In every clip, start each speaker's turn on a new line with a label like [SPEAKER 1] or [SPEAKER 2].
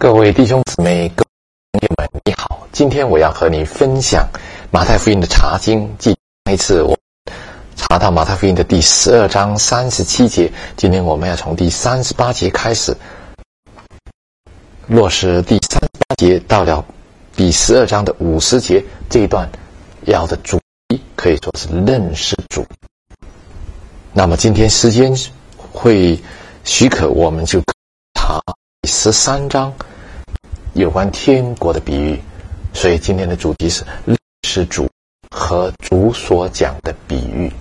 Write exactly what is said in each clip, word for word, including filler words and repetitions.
[SPEAKER 1] 各位弟兄姊妹、各位朋友们，你好！今天我要和你分享马太福音的查经。继上一次我查到马太福音的第十二章三十七节，今天我们要从第三十八节开始落实第三十八节到了第十二章的五十节这一段，要的主题可以说是认识主。那么今天时间会许可，我们就查第十三章有关天国的比喻，所以今天的主题是认识主和主所讲的比喻。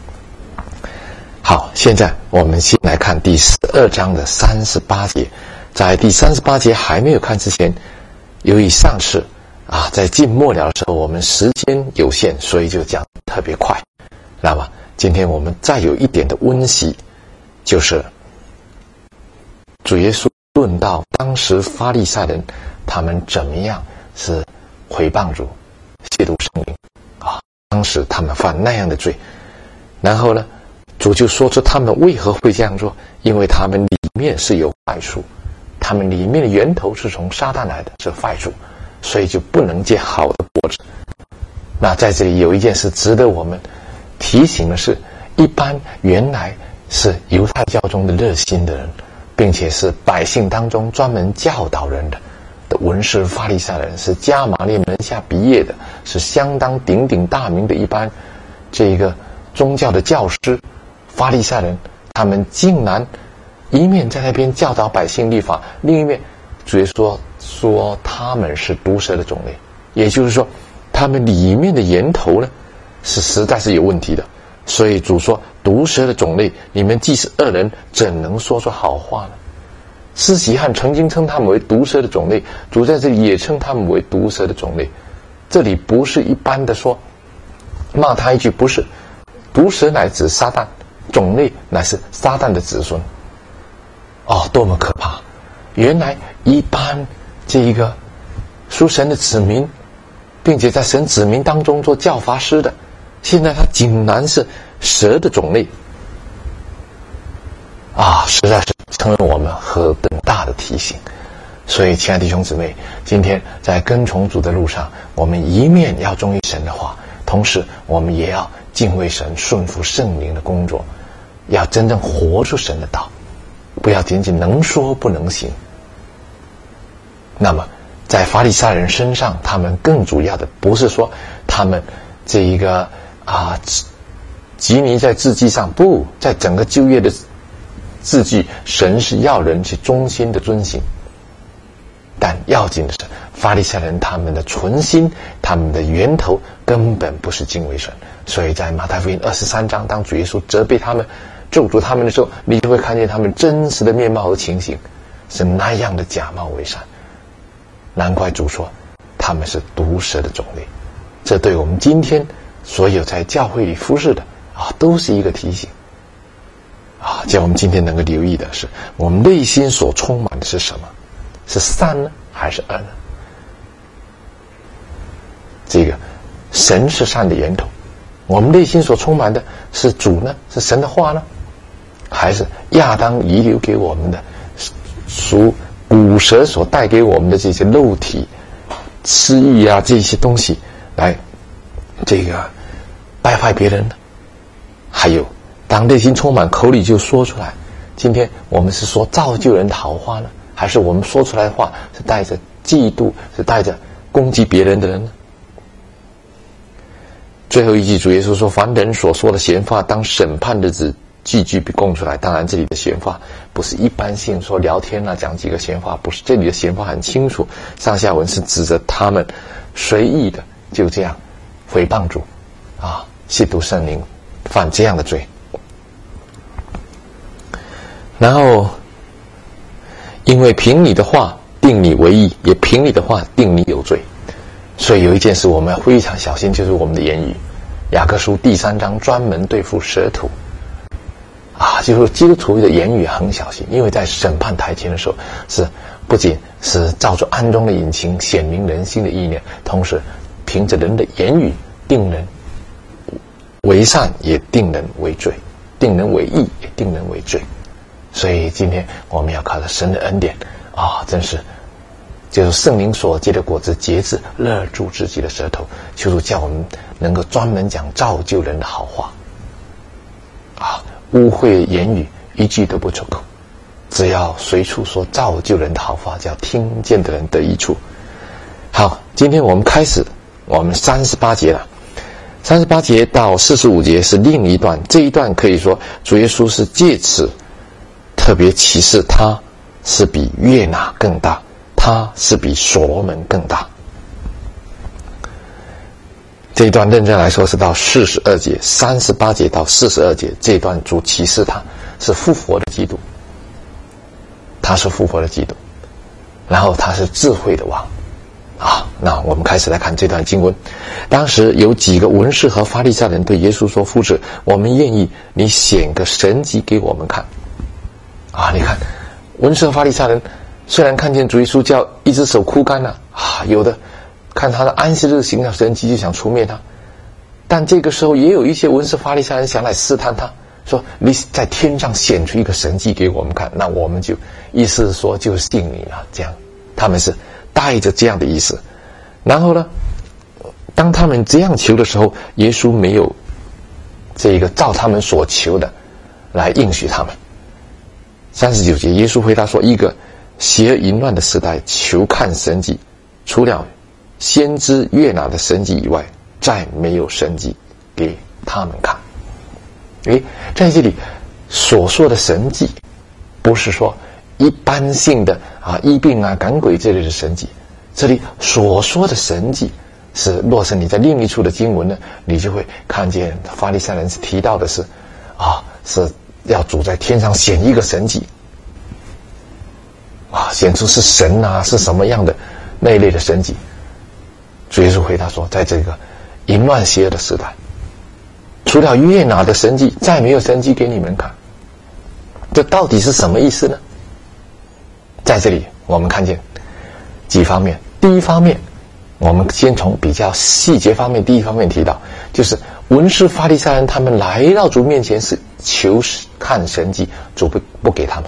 [SPEAKER 1] 好，现在我们先来看第十二章的三十八节。在第三十八节还没有看之前，由于上次啊在近末了的时候我们时间有限，所以就讲特别快。那么今天我们再有一点的温习，就是主耶稣论到当时法利赛人他们怎么样是毁谤主、亵渎圣灵啊，当时他们犯那样的罪，然后呢主就说出他们为何会这样做，因为他们里面是有坏处，他们里面的源头是从撒旦来的，是坏处，所以就不能结好的果子。那在这里有一件事值得我们提醒的是，一般原来是犹太教中的热心的人，并且是百姓当中专门教导人的的文士法利赛人，是加马列门下毕业的，是相当鼎鼎大名的一般这一个宗教的教师。法利赛人他们竟然一面在那边教导百姓律法，另一面主耶稣说说他们是毒蛇的种类，也就是说他们里面的源头呢是实在是有问题的。所以主说毒蛇的种类，你们既是恶人，怎能说出好话呢？施洗汉曾经称他们为毒蛇的种类，主在这里也称他们为毒蛇的种类。这里不是一般的说骂他一句，不是，毒蛇乃指撒旦，种类乃是撒旦的子孙。哦，多么可怕！原来一般这一个属神的子民，并且在神子民当中做教法师的，现在他竟然是蛇的种类啊，实在是成为我们何等大的提醒。所以亲爱的弟兄姊妹，今天在跟从主的路上，我们一面要忠于神的话，同时我们也要敬畏神，顺服圣灵的工作，要真正活出神的道，不要仅仅能说不能行。那么在法利赛人身上，他们更主要的不是说他们这一个啊拘泥在字句上，不，在整个旧约的字句，神是要人去忠心的遵行。但要紧的是，法利赛人他们的存心，他们的源头根本不是敬畏神。所以在马太福音二十三章，当主耶稣责备他们、咒诅他们的时候，你就会看见他们真实的面貌和情形是那样的假冒伪善。难怪主说他们是毒蛇的种类。这对我们今天所有在教会里服侍的啊，都是一个提醒啊！叫我们今天能够留意的是，我们内心所充满的是什么？是善呢，还是恶呢？这个神是善的源头，我们内心所充满的是主呢，是神的话呢，还是亚当遗留给我们的属古蛇所带给我们的这些肉体私欲啊，这些东西来这个败坏别人呢？还有当内心充满，口里就说出来，今天我们是说造就人的好话呢，还是我们说出来的话是带着嫉妒，是带着攻击别人的人呢？最后一句主耶稣说，凡人所说的闲话，当审判日子句句被供出来。当然这里的闲话不是一般性说聊天啊，讲几个闲话，不是，这里的闲话很清楚，上下文是指着他们随意的就这样诽谤主啊，亵渎圣灵，犯这样的罪。然后因为凭你的话定你为义，也凭你的话定你有罪。所以有一件事我们要非常小心，就是我们的言语。雅各书第三章专门对付舌头啊，就是基督徒的言语很小心，因为在审判台前的时候，是不仅是照着暗中的隐情显明人心的意念，同时凭着人的言语定人为善，也定人为罪；定人为义，也定人为罪。所以今天我们要靠着神的恩典啊，真是就是圣灵所结的果子，节制勒住自己的舌头。求主叫我们能够专门讲造就人的好话，啊，污秽言语一句都不出口，只要随处说造就人的好话，叫听见的人得益处。好，今天我们开始我们三十八节了。三十八节到四十五节是另一段，这一段可以说主耶稣是借此特别启示他是比约拿更大，他是比所罗门更大。这一段认真来说是到四十二节，三十八节到四十二节，这一段主启示他是复活的基督，他是复活的基督，然后他是智慧的王啊。那我们开始来看这段经文。当时有几个文士和法利赛人对耶稣说：夫子，我们愿意你显个神迹给我们看。啊，你看文士和法利赛人虽然看见主耶稣叫一只手枯干了啊，有的看他的安息日行了神迹就想除灭他，但这个时候也有一些文士法利赛人想来试探他，说你在天上显出一个神迹给我们看，那我们就意思是说就信你了。这样他们是带着这样的意思。然后呢，当他们这样求的时候，耶稣没有这个照他们所求的来应许他们。三十九节，耶稣回答说：一个邪恶淫乱的时代求看神迹，除了先知约拿的神迹以外，再没有神迹给他们看。诶，在这里所说的神迹不是说一般性的啊医病啊赶鬼这类的神迹，这里所说的神迹是，若是你在另一处的经文呢，你就会看见法利赛人是提到的是啊是要主在天上显一个神迹啊，显出是神啊是什么样的那一类的神迹。主耶稣回答说，在这个淫乱邪恶的时代，除了约拿的神迹，再没有神迹给你们看。这到底是什么意思呢？在这里我们看见几方面。第一方面，我们先从比较细节方面，第一方面提到，就是文士法利赛人他们来到主面前是求看神迹，主不不给他们。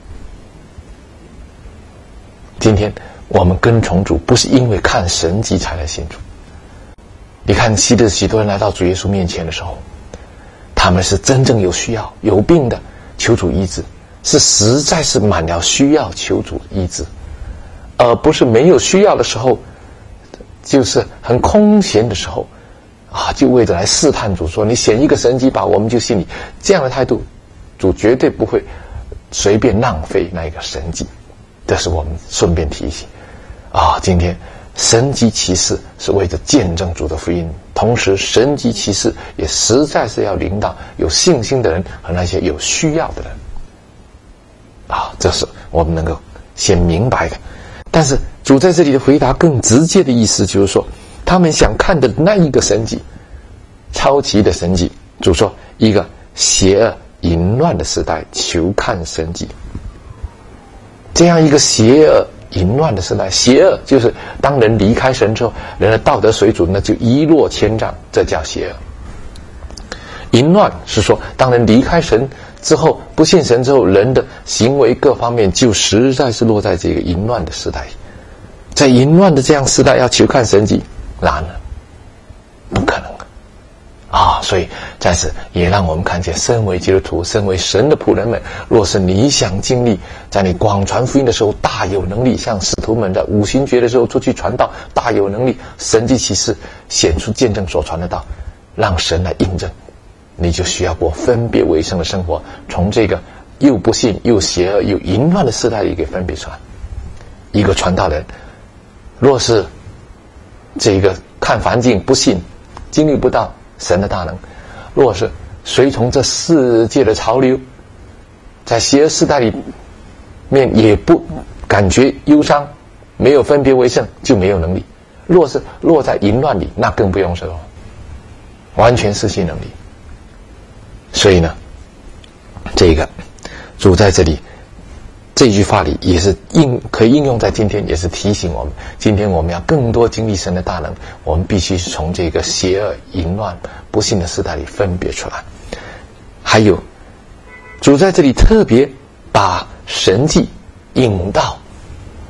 [SPEAKER 1] 今天我们跟从主不是因为看神迹才来信主。你看昔日许多人来到主耶稣面前的时候，他们是真正有需要有病的求主医治，是实在是满了需要求主医治，而不是没有需要的时候，就是很空闲的时候啊，就为着来试探主，说你显一个神迹吧，我们就信你。这样的态度，主绝对不会随便浪费那个神迹。这是我们顺便提醒啊，今天神迹奇事是为着见证主的福音，同时神迹奇事也实在是要临到有信心的人和那些有需要的人啊，这是我们能够先明白的。但是主在这里的回答更直接的意思就是说，他们想看的那一个神迹，超奇的神迹，主说一个邪恶淫乱的时代求看神迹。这样一个邪恶淫乱的时代，邪恶就是当人离开神之后，人的道德水准那就一落千丈，这叫邪恶。淫乱是说当人离开神之后，不信神之后，人的行为各方面就实在是落在这个淫乱的时代。在淫乱的这样时代要求看神迹，难了，不可能啊！所以在此也让我们看见，身为基督徒，身为神的仆人们，若是你想经历在你广传福音的时候大有能力，像使徒们的五旬节的时候出去传道大有能力，神迹奇事显出见证所传的道，让神来印证，你就需要过分别为圣的生活，从这个又不信又邪恶又淫乱的时代里给分别出来。一个传道人若是这个看环境不信，经历不到神的大能，若是随从这世界的潮流，在邪恶世代里面也不感觉忧伤，没有分别为圣，就没有能力。若是落在淫乱里，那更不用说，完全失去能力。所以呢，这个主在这里这句话里也是应可以应用在今天，也是提醒我们，今天我们要更多经历神的大能，我们必须从这个邪恶淫乱不幸的时代里分别出来。还有主在这里特别把神迹引到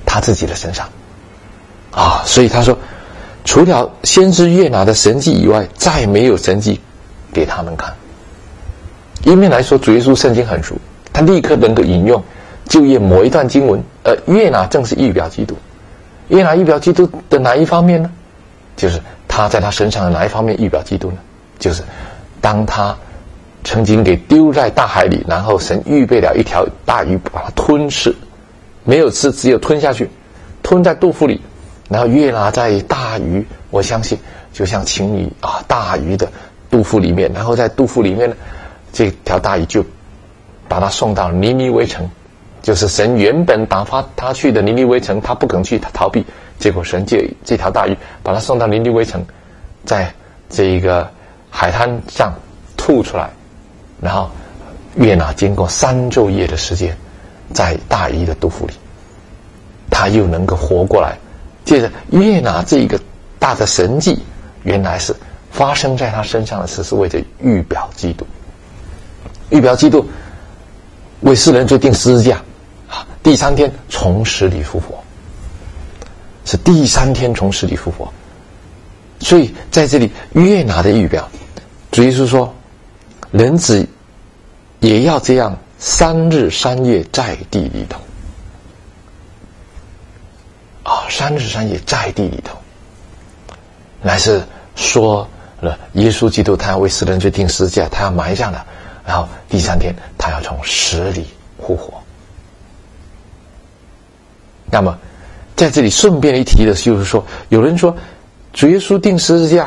[SPEAKER 1] 他自己的身上啊。所以他说，除了先知约拿的神迹以外，再没有神迹给他们看。一面来说，主耶稣圣经很熟，他立刻能够引用旧约某一段经文，而约拿正是预表基督。约拿预表基督的哪一方面呢？就是他在他身上的哪一方面预表基督呢？就是当他曾经给丢在大海里，然后神预备了一条大鱼把它吞噬，没有吃，只有吞下去，吞在肚腹里，然后约拿在大鱼，我相信就像情侣啊，大鱼的肚腹里面，然后在肚腹里面呢，这条大鱼就把他送到尼尼微城，就是神原本打发他去的尼尼微城，他不肯去，他逃避，结果神借这条大鱼把他送到尼尼微城，在这个海滩上吐出来，然后约拿经过三昼夜的时间，在大鱼的肚腹里，他又能够活过来。接着约拿这一个大的神迹，原来是发生在他身上的事，是为着预表基督，预表基督为世人罪定十字架，第三天从死里复活，是第三天从死里复活。所以在这里约拿的预表，主耶稣说，人子也要这样三日三夜在地里头啊，三日三夜在地里头，乃是说了耶稣基督他要为世人罪定十字架，他要埋葬了，然后第三天他要从死里复活。那么在这里顺便一提的就是说，有人说主耶稣定十字架，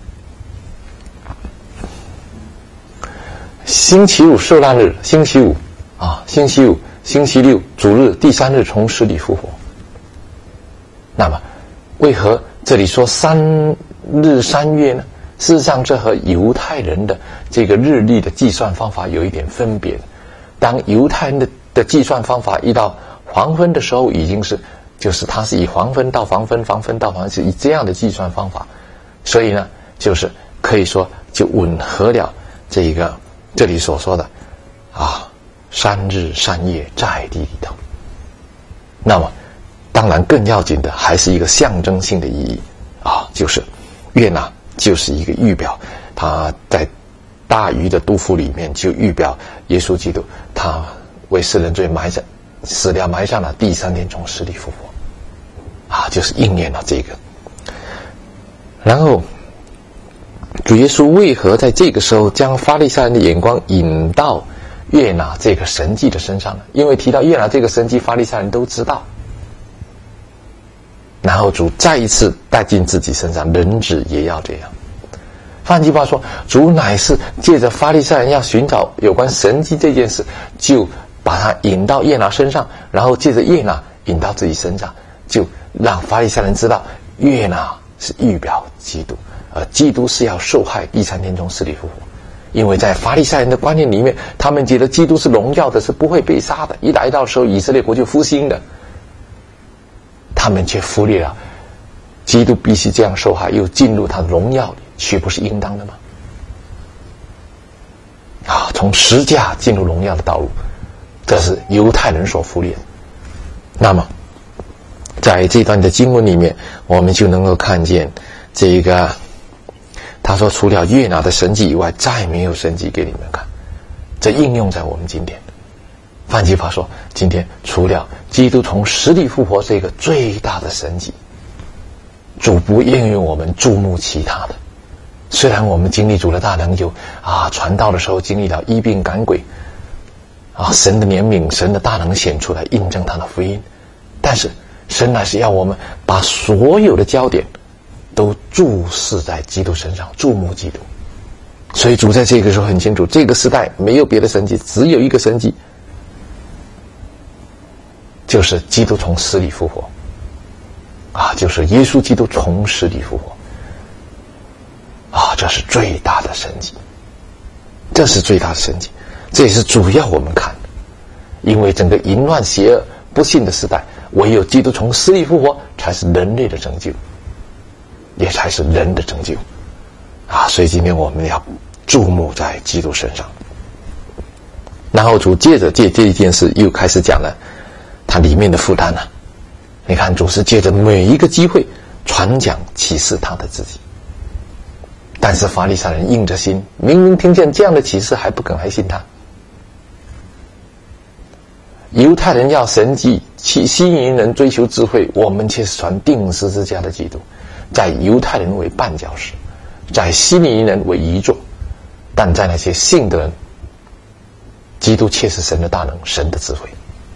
[SPEAKER 1] 星期五受难日，星期五啊，星期五、星期六主日，第三日从死里复活。那么为何这里说三日三月呢？事实上这和犹太人的这个日历的计算方法有一点分别。当犹太人的的计算方法一到黄昏的时候，已经是就是它是以黄昏到黄昏，黄昏到黄昏，是以这样的计算方法，所以呢就是可以说就吻合了这个这里所说的啊三日三夜在地里头。那么当然更要紧的还是一个象征性的意义啊，就是约拿就是一个预表，他在大鱼的肚腹里面就预表耶稣基督，他为世人罪埋葬死了埋葬了，第三天从死里复活啊，就是应验了这个。然后主耶稣为何在这个时候将法利赛人的眼光引到约拿这个神迹的身上呢？因为提到约拿这个神迹，法利赛人都知道，然后主再一次带进自己身上，人子也要这样。换句话说，主乃是借着法利赛人要寻找有关神迹这件事，就把他引到约拿身上，然后借着约拿引到自己身上，就让法利赛人知道约拿是预表基督，而基督是要受害，第三天从死里复活。因为在法利赛人的观念里面，他们觉得基督是荣耀的，是不会被杀的，一来到的时候以色列国就复兴的，他们却忽略了基督必须这样受害，又进入他的荣耀里，岂不是应当的吗？啊，从十架进入荣耀的道路，这是犹太人所忽略的。那么在这段的经文里面，我们就能够看见这个他说除了约拿的神迹以外，再没有神迹给你们看，这应用在我们今天。换句话说，今天除了基督从死里复活这个最大的神迹，主不应用我们注目其他的。虽然我们经历主的大能，有啊传道的时候经历到医病赶鬼啊，神的怜悯，神的大能显出来，印证他的福音，但是神乃是要我们把所有的焦点都注视在基督身上，注目基督。所以主在这个时候很清楚，这个时代没有别的神迹，只有一个神迹，就是基督从死里复活啊，就是耶稣基督从死里复活啊，这是最大的神迹，这是最大的神迹，这也是主要我们看的。因为整个淫乱邪恶不幸的时代，唯有基督从死里复活才是人类的拯救，也才是人的拯救啊！所以今天我们要注目在基督身上。然后主接着借这一件事又开始讲了它里面的负担了你看，主是借着每一个机会传讲启示他的自己。但是法利赛人硬着心，明明听见这样的启示还不肯来信他。犹太人要神迹，西西尼人追求智慧，我们却是传钉十字架的基督。在犹太人为绊脚石，在西尼人为遗作，但在那些信的人，基督却是神的大能，神的智慧。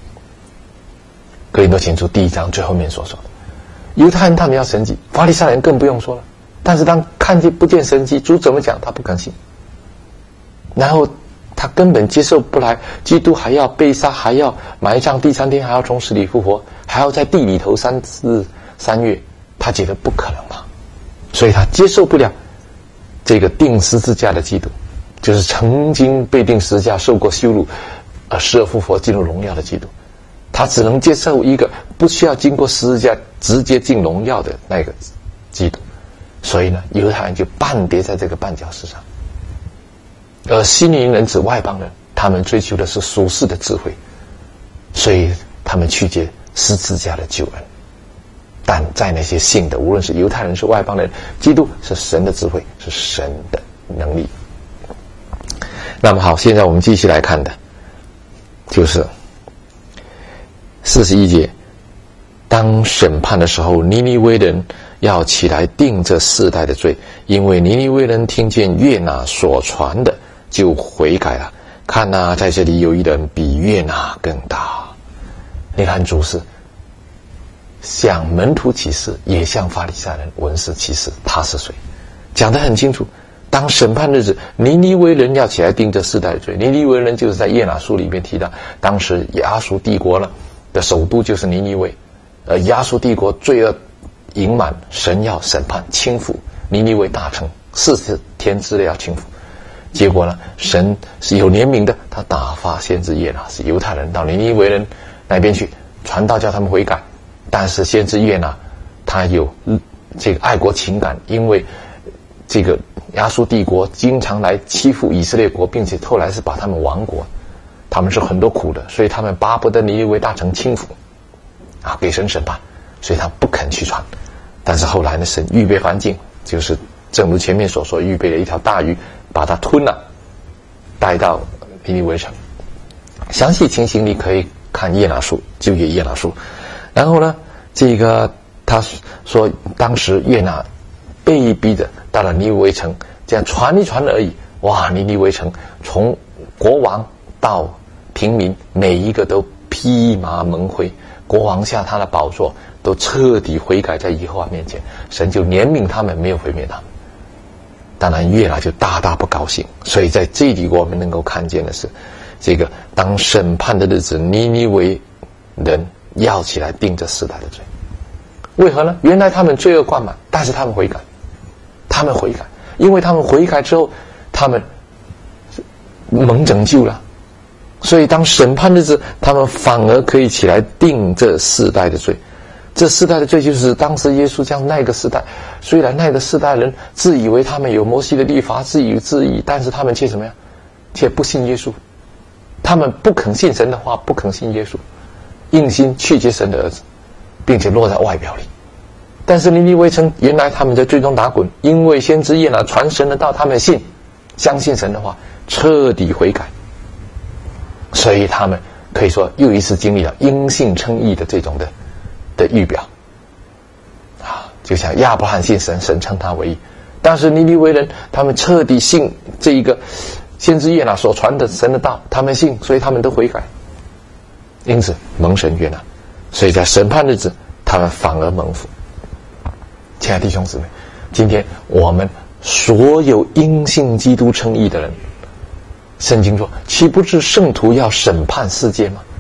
[SPEAKER 1] 哥林多前书第一章最后面所说的，犹太人他们要神迹，法利赛人更不用说了。但是当看见不见神迹，主怎么讲他不肯信，然后他根本接受不来，基督还要被杀，还要埋葬，第三天还要从死里复活，还要在地里头三日三月，他觉得不可能嘛，所以他接受不了这个钉十字架的基督，就是曾经被钉十字架受过羞辱而死而复活进入荣耀的基督。他只能接受一个不需要经过十字架直接进荣耀的那个基督。所以呢，犹太人就绊跌在这个绊脚石上，而希尼人指外邦人，他们追求的是属世的智慧，所以他们曲解十字架的救恩。但在那些信的，无论是犹太人是外邦人，基督是神的智慧，是神的能力。那么好，现在我们继续来看的就是四十一节，当审判的时候，尼尼微人要起来定这世代的罪，因为尼尼微人听见约拿所传的就悔改了。看啊，在这里有一人比约拿更大。你看，主是向门徒启示，也向法利赛人文士启示他是谁，讲得很清楚。当审判日子，尼尼微人要起来定这世代的罪。尼尼微人就是在约拿书里面提到，当时亚述帝国呢的首都就是尼尼微，而亚述帝国罪恶盈满，神要审判倾覆尼尼微大城，四十天之内要倾覆。结果呢，神是有怜悯的，他打发先知约拿，是犹太人到尼尼微人那边去传道，叫他们悔改。但是先知约拿他有这个爱国情感，因为这个亚述帝国经常来欺负以色列国，并且后来是把他们亡国，他们是很多苦的，所以他们巴不得尼尼微大城倾覆啊，给神审判，所以他不肯去传。但是后来呢，神预备环境，就是正如前面所说，预备了一条大鱼把它吞了，带到尼尼微城。详细情形你可以看约拿书，旧约约拿书。然后呢，这个他说当时约拿被逼的到了尼尼微城，这样传一传而已，哇，尼尼微城从国王到平民每一个都披麻蒙灰，国王下他的宝座都彻底悔改在耶和华面前，神就怜悯他们，没有毁灭他们。当然约拿就大大不高兴。所以在这里我们能够看见的是，这个当审判的日子，尼尼微人要起来定这世代的罪。为何呢？原来他们罪恶贯满，但是他们悔改，他们悔改，因为他们悔改之后，他们蒙拯救了，所以当审判日子，他们反而可以起来定这世代的罪。这世代的罪就是当时耶稣将那个世代，虽然那个世代人自以为他们有摩西的律法，自以为自义，但是他们却怎么样？却不信耶稣，他们不肯信神的话，不肯信耶稣，硬心拒绝神的儿子，并且落在外表里。但是尼尼微城原来他们在最终打滚，因为先知约拿传神的道，他们信，相信神的话，彻底悔改，所以他们可以说又一次经历了因信称义的这种的的预表啊，就像亚伯拉罕信神，神称他为义。但是尼尼微人他们彻底信这一个先知约拿所传的神的道，他们信，所以他们都悔改，因此蒙神悦纳。所以在审判日子，他们反而蒙福。亲爱的弟兄姊妹，今天我们所有因信基督称义的人，圣经说，岂不是圣徒要审判世界吗？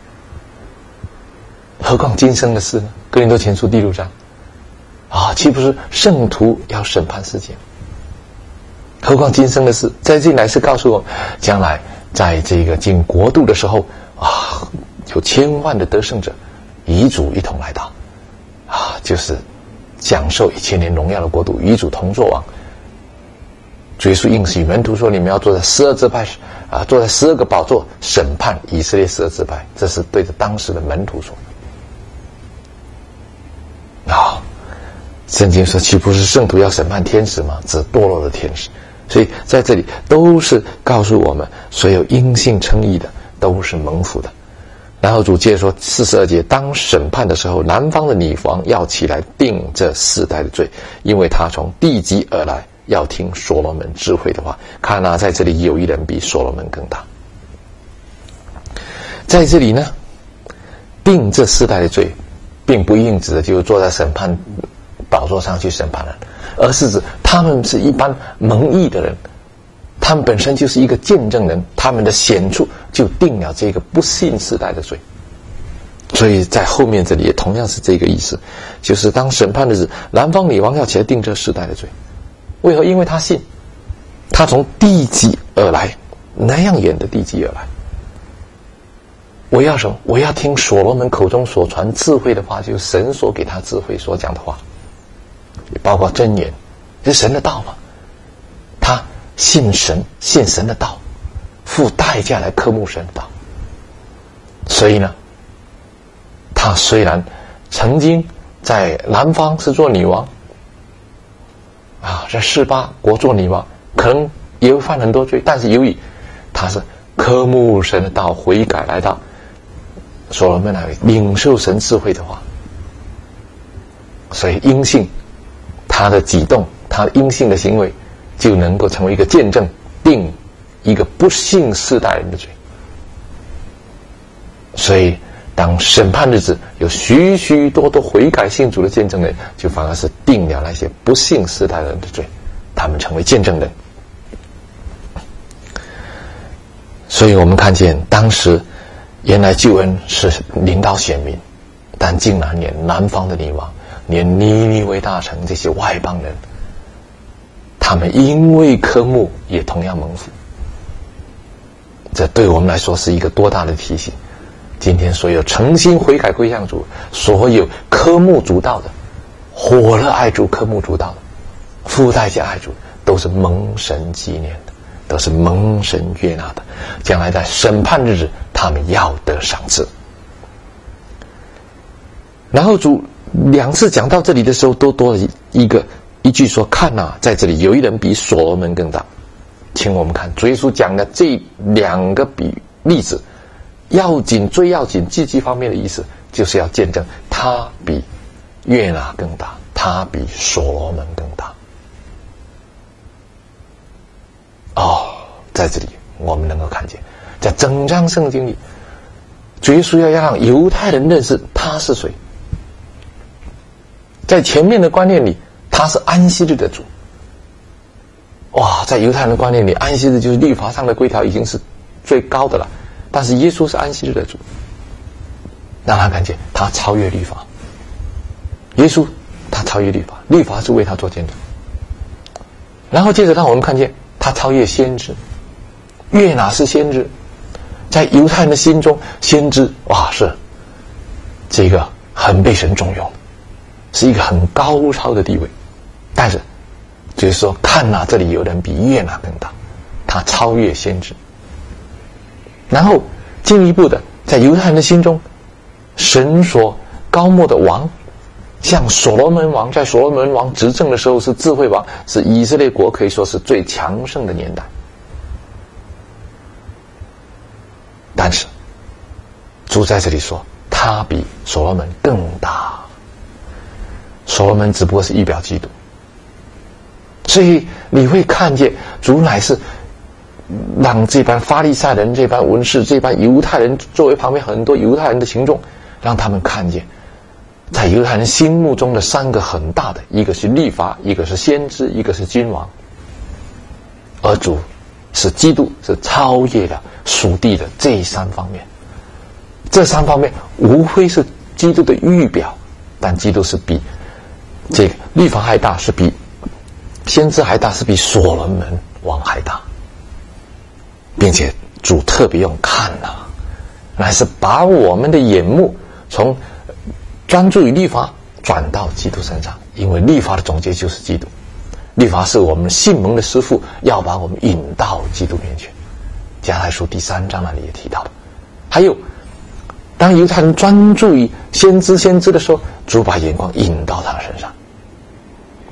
[SPEAKER 1] 何况今生的事呢？哥林多前书第六章啊，岂不是圣徒要审判世界？何况今生的事，在这里乃是告诉我们，将来在这个进国度的时候啊，有千万的得胜者与主一同来到啊，就是享受一千年荣耀的国度，与主同作王。主耶稣应许门徒说，你们要坐在十二支派啊，坐在十二个宝座审判以色列十二支派，这是对着当时的门徒说的。 圣经说，岂不是圣徒要审判天使吗？指堕落的天使。所以在这里都是告诉我们，所有因信称义的都是蒙福的。然后主接着说四十二节，当审判的时候，南方的女王要起来定这世代的罪，因为他从地极而来，要听所罗门智慧的话。看啊，在这里有一人比所罗门更大。在这里呢，定这世代的罪，并不一定指的就是坐在审判宝座上去审判人，而是指他们是一般蒙义的人，他们本身就是一个见证人，他们的显出就定了这个不信世代的罪。所以在后面这里也同样是这个意思，就是当审判的日子，南方女王要起来定这世代的罪。为何？因为他信，他从地极而来，那样远的地极而来。我要什么？我要听所罗门口中所传智慧的话，就是神所给他智慧所讲的话，也包括箴言，是神的道嘛。他信神，信神的道，付代价来科目神的道。所以呢，他虽然曾经在南方是做女王啊，在示巴国做女王，可能也会犯很多罪，但是由于他是科目神的道，悔改来到所罗门那里领受神智慧的话，所以因信他的举动，他因信的行为就能够成为一个见证，定一个不信世代人的罪。所以当审判日子有许许多多悔改信主的见证人，就反而是定了那些不信世代人的罪，他们成为见证人。所以我们看见当时原来救恩是临到选民，但竟然连南方的女王，连尼尼微大城这些外邦人，他们因为科目也同样蒙福。这对我们来说是一个多大的提醒。今天所有诚心悔改归向主，所有科目主道的，火热爱主科目主道的，付代价爱主，都是蒙神纪念的，都是蒙神悦纳的，将来在审判日子他们要得赏赐。然后主两次讲到这里的时候，都多了一个一句说，看啊，在这里有一人比所罗门更大。请我们看主耶稣讲的这两个比例子，要紧最要紧积极方面的意思，就是要见证他比约拿更大，他比所罗门更大。哦，在这里我们能够看见，在整章圣经里，主耶稣要让犹太人认识他是谁。在前面的观念里，他是安息日的主。哇，在犹太人的观念里，安息日就是律法上的规条已经是最高的了，但是耶稣是安息日的主，让他看见他超越律法。耶稣他超越律法，律法是为他做见证。然后接着让我们看见他超越先知。约拿是先知，在犹太人的心中，先知哇是这个很被神重用，是一个很高超的地位。但是就是说，看啊，这里有人比约拿更大，他超越先知。然后进一步的，在犹太人的心中，神所高莫的王，像所罗门王，在所罗门王执政的时候是智慧王，是以色列国可以说是最强盛的年代。但是主在这里说，他比所罗门更大。所罗门只不过是预表基督，所以你会看见主乃是让这班法利赛人、这班文士、这班犹太人，作为旁边很多犹太人的群众，让他们看见在犹太人心目中的三个很大的，一个是律法，一个是先知，一个是君王。而主是基督，是超越了属地的这三方面。这三方面无非是基督的预表，但基督是比这个律法还大，是比先知还大，是比所罗门王还大。并且主特别用看啊，乃是把我们的眼目从专注于律法转到基督身上，因为律法的总结就是基督。律法是我们信蒙的师父，要把我们引到基督面前。加拉太书第三章那里也提到了。还有当犹太人专注于先知先知的时候，主把眼光引到他的身上，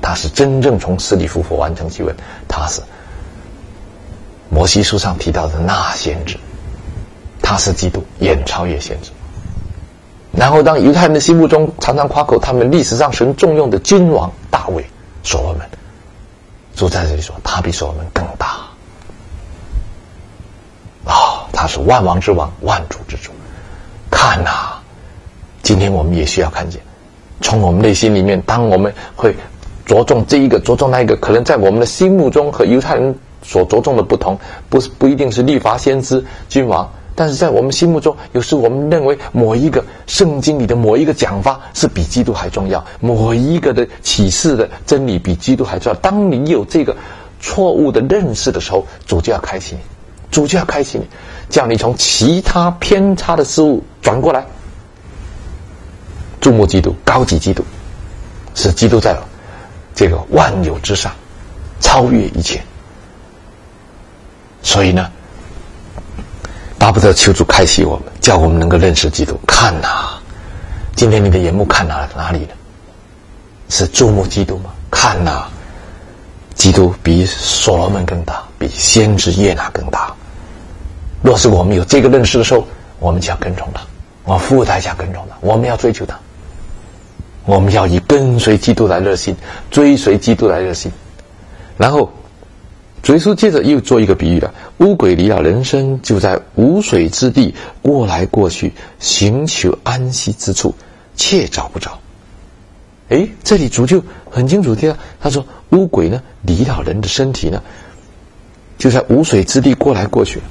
[SPEAKER 1] 他是真正从死里复活完成救恩，他是摩西书上提到的那先知，他是基督，远超越先知。然后当犹太人的心目中常常夸口他们历史上神重用的君王大卫、所罗门，主在这里说他比所罗门更大啊、哦！他是万王之王，万主之主。看啊，今天我们也需要看见，从我们内心里面，当我们会着重这一个着重那一个，可能在我们的心目中和犹太人所着重的不同，不是不一定是律法先知君王，但是在我们心目中，有时我们认为某一个圣经里的某一个讲法是比基督还重要，某一个的启示的真理比基督还重要。当你有这个错误的认识的时候，主就要开启你，主就要开启你，叫你从其他偏差的事物转过来，注目基督，高举基督，使基督在这个万有之上，超越一切。所以呢，巴不得求主开启我们，叫我们能够认识基督。看啊，今天你的眼目看到了哪里呢？是注目基督吗？看啊，基督比所罗门更大，比先知耶拿更大。若是我们有这个认识的时候，我们就要跟从他，我付代价跟从他，我们要追求他，我们要以跟随基督来热心，追随基督来热心。然后主耶稣接着又做一个比喻了，乌鬼离了人身，就在无水之地过来过去，寻求安息之处，却找不着。诶，这里主就很清楚提到，他说乌鬼呢离了人的身体呢，就在无水之地过来过去。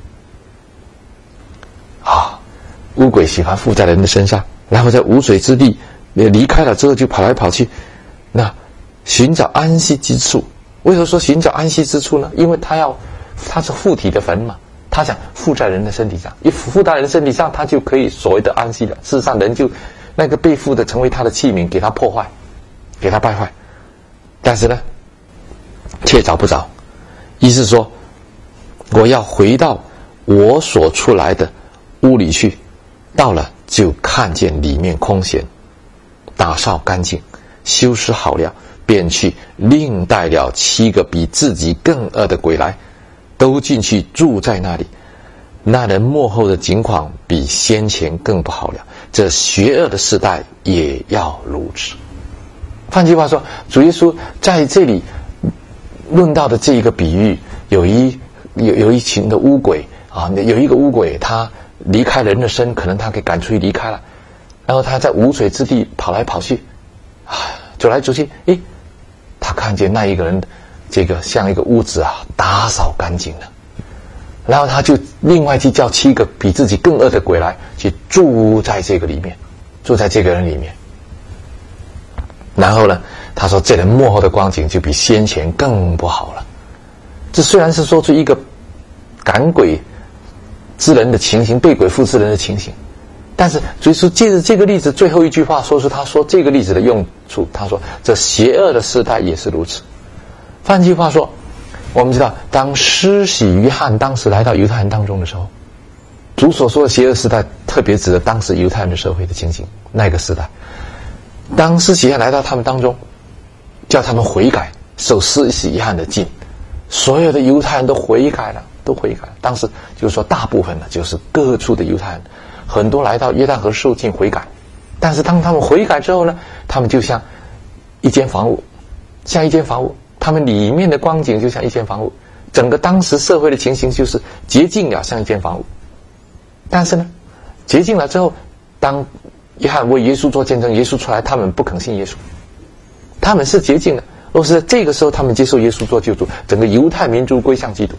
[SPEAKER 1] 啊，乌鬼喜欢附在人的身上，然后在无水之地离开了之后就跑来跑去，那寻找安息之处。为何说寻找安息之处呢？因为他要，他是附体的坟嘛，他想附在人的身体上，一附在人的身体上，他就可以所谓的安息了。事实上，人就那个被附的成为他的器皿，给他破坏，给他败坏。但是呢，却找不着。意思说，我要回到我所出来的屋里去，到了就看见里面空闲，打扫干净，修饰好了，便去另带了七个比自己更恶的鬼来，都进去住在那里。那人末后的景况比先前更不好了，这邪恶的世代也要如此。换句话说，主耶稣在这里论到的这一个比喻，有一有有一群的污鬼啊，有一个污鬼，他离开人的身，可能他给赶出去离开了，然后他在无水之地跑来跑去，啊，走来走去，诶，他看见那一个人，这个像一个屋子啊，打扫干净了，然后他就另外去叫七个比自己更恶的鬼来，去住在这个里面，住在这个人里面。然后呢，他说这人末后的光景就比先前更不好了。这虽然是说出一个赶鬼之人的情形，被鬼附之人的情形，但是主耶稣借着这个例子最后一句话说是他说这个例子的用处，他说这邪恶的世代也是如此。换句话说，我们知道当施洗约翰当时来到犹太人当中的时候，主所说的邪恶时代特别指的当时犹太人的社会的情形，那个时代当施洗约翰来到他们当中，叫他们悔改，受施洗约翰的浸，所有的犹太人都悔改了，都悔改了。当时就是说大部分呢，就是各处的犹太人，很多来到约旦河受浸悔改。但是当他们悔改之后呢，他们就像一间房屋，像一间房屋，他们里面的光景就像一间房屋，整个当时社会的情形就是洁净了，像一间房屋。但是呢，洁净了之后，当约翰为耶稣做见证，耶稣出来，他们不肯信耶稣，他们是洁净的。若是在这个时候他们接受耶稣做救主，整个犹太民族归向基督，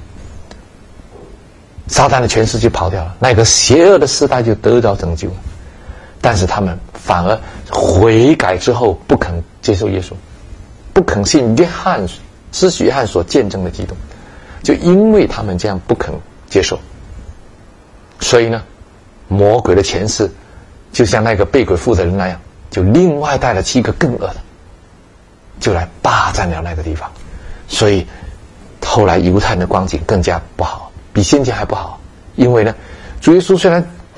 [SPEAKER 1] 撒旦的权势就跑掉了，那个邪恶的时代就得到拯救了。但是他们反而悔改之后不肯接受耶稣，不肯信约翰施洗约翰所见证的基督，就因为他们这样不肯接受，所以呢，魔鬼的权势就像那个被鬼附的人那样，就另外带了七个更恶的，就来霸占了那个地方。所以后来犹太人的光景更加不好，比先前还不好。因为呢，主耶稣虽然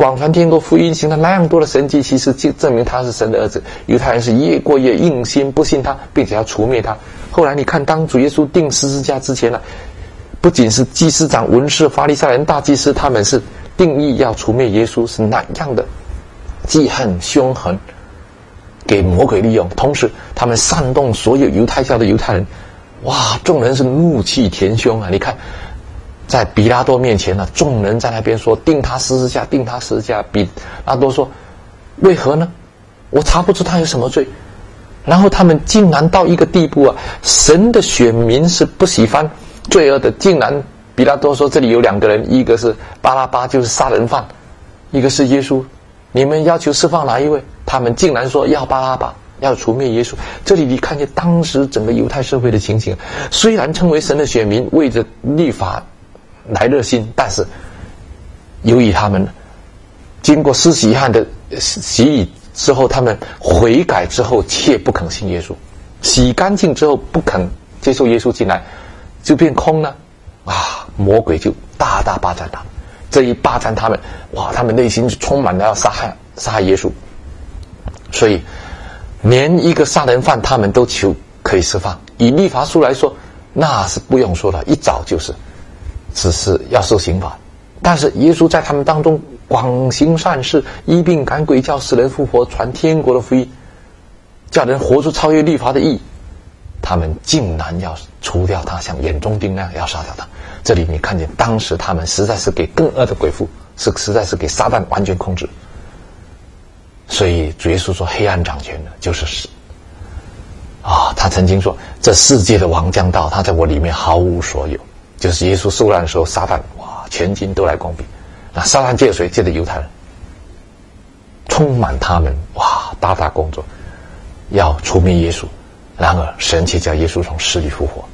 [SPEAKER 1] 广传天国福音，行了那样多的神迹，其实就证明他是神的儿子。犹太人是越过越硬心，不信他，并且要除灭他。后来你看，当主耶稣钉十字架之前呢，不仅是祭司长、文士、法利赛人、大祭司，他们是定义要除灭耶稣，是那样的记恨凶狠，给魔鬼利用。同时他们煽动所有犹太教的犹太人，哇，众人是怒气填胸啊！你看在比拉多面前呢、啊，众人在那边说钉他十字架，钉他十字架。比拉多说为何呢？我查不出他有什么罪。然后他们竟然到一个地步啊，神的选民是不喜欢罪恶的，竟然比拉多说这里有两个人，一个是巴拉巴，就是杀人犯，一个是耶稣，你们要求释放哪一位？他们竟然说要巴拉巴，要除灭耶稣。这里你看见当时整个犹太社会的情形，虽然称为神的选民，为着律法来热心，但是由于他们经过施洗约翰的洗礼之后，他们悔改之后却不肯信耶稣，洗干净之后不肯接受耶稣进来，就变空了啊！魔鬼就大大霸占他们，这一霸占他们，哇，他们内心就充满了要杀害杀害耶稣，所以连一个杀人犯他们都求可以释放。以律法书来说，那是不用说了，一早就是只是要受刑罚。但是耶稣在他们当中广行善事，医病赶鬼，叫死人复活，传天国的福音，叫人活出超越律法的义。他们竟然要除掉他，像眼中钉那样要杀掉他。这里你看见当时他们实在是给更恶的鬼妇，是实在是给撒旦完全控制。所以主耶稣说黑暗掌权的就是啊，他曾经说这世界的王将到，他在我里面毫无所有。就是耶稣受难的时候，撒旦哇全军都来攻击。那撒旦借谁？借着犹太人，充满他们，哇，大大工作，要除灭耶稣。然而神却叫耶稣从死里复活。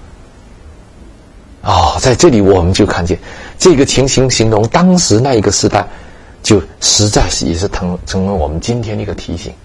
[SPEAKER 1] 哦，在这里我们就看见这个情形，形容当时那一个时代，就实在是也是成成为我们今天的一个提醒。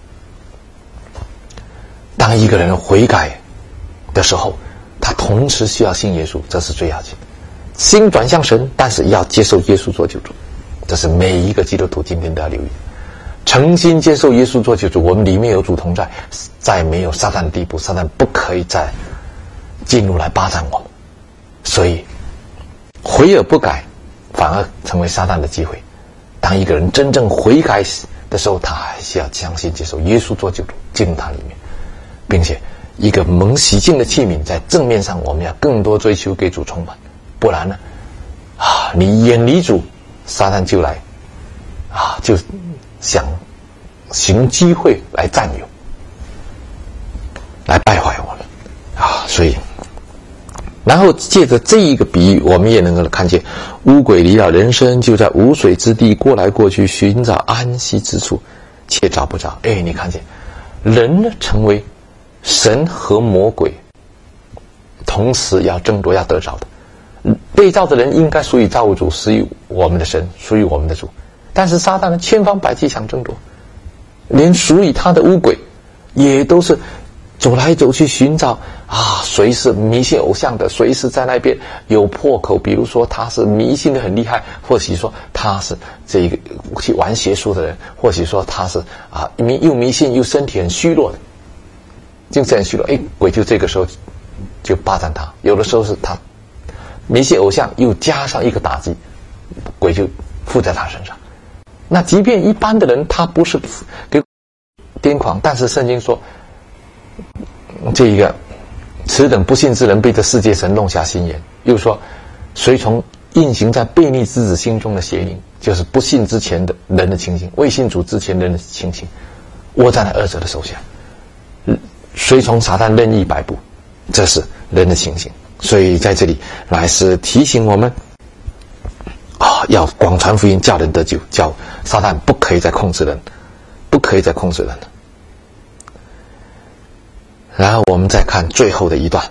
[SPEAKER 1] 当一个人悔改的时候，他同时需要信耶稣，这是最要紧的。心转向神，但是要接受耶稣做救主，这是每一个基督徒今天都要留意。诚心接受耶稣做救主，我们里面有主同在，在没有撒旦的地步，撒旦不可以再进入来霸占我们。所以悔而不改反而成为撒旦的机会。当一个人真正悔改的时候，他还是要相信接受耶稣做救主，进入他里面，并且一个蒙洗净的器皿，在正面上我们要更多追求给主充满。不然呢啊，你远离主，撒旦就来啊，就想寻机会来占有，来败坏我们啊。所以然后借着这一个比喻，我们也能够看见乌鬼离了人生，就在无水之地过来过去，寻找安息之处，却找不着。哎，你看见人呢，成为神和魔鬼同时要争夺要得着的。被造的人应该属于造物主，属于我们的神，属于我们的主。但是撒旦呢，千方百计想争夺，连属于他的乌鬼也都是走来走去寻找啊，谁是迷信偶像的，谁是在那边有破口，比如说他是迷信的很厉害，或许说他是这个去玩邪术的人，或许说他是啊迷又迷信又身体很虚弱的，精神很虚弱，哎，鬼就这个时候就霸占他。有的时候是他迷信偶像又加上一个打击，鬼就附在他身上。那即便一般的人他不是给癫狂，但是圣经说这一个此等不信之人被这世界神弄瞎心眼，又说随从运行在悖逆之子心中的邪灵，就是不信之前的人的情形，未信主之前人的情形，窝在那二者的手下，随从撒旦任意摆布，这是人的情形。所以在这里来是提醒我们啊，要广传福音，叫人得救，叫撒旦不可以再控制人，不可以再控制人了。然后我们再看最后的一段，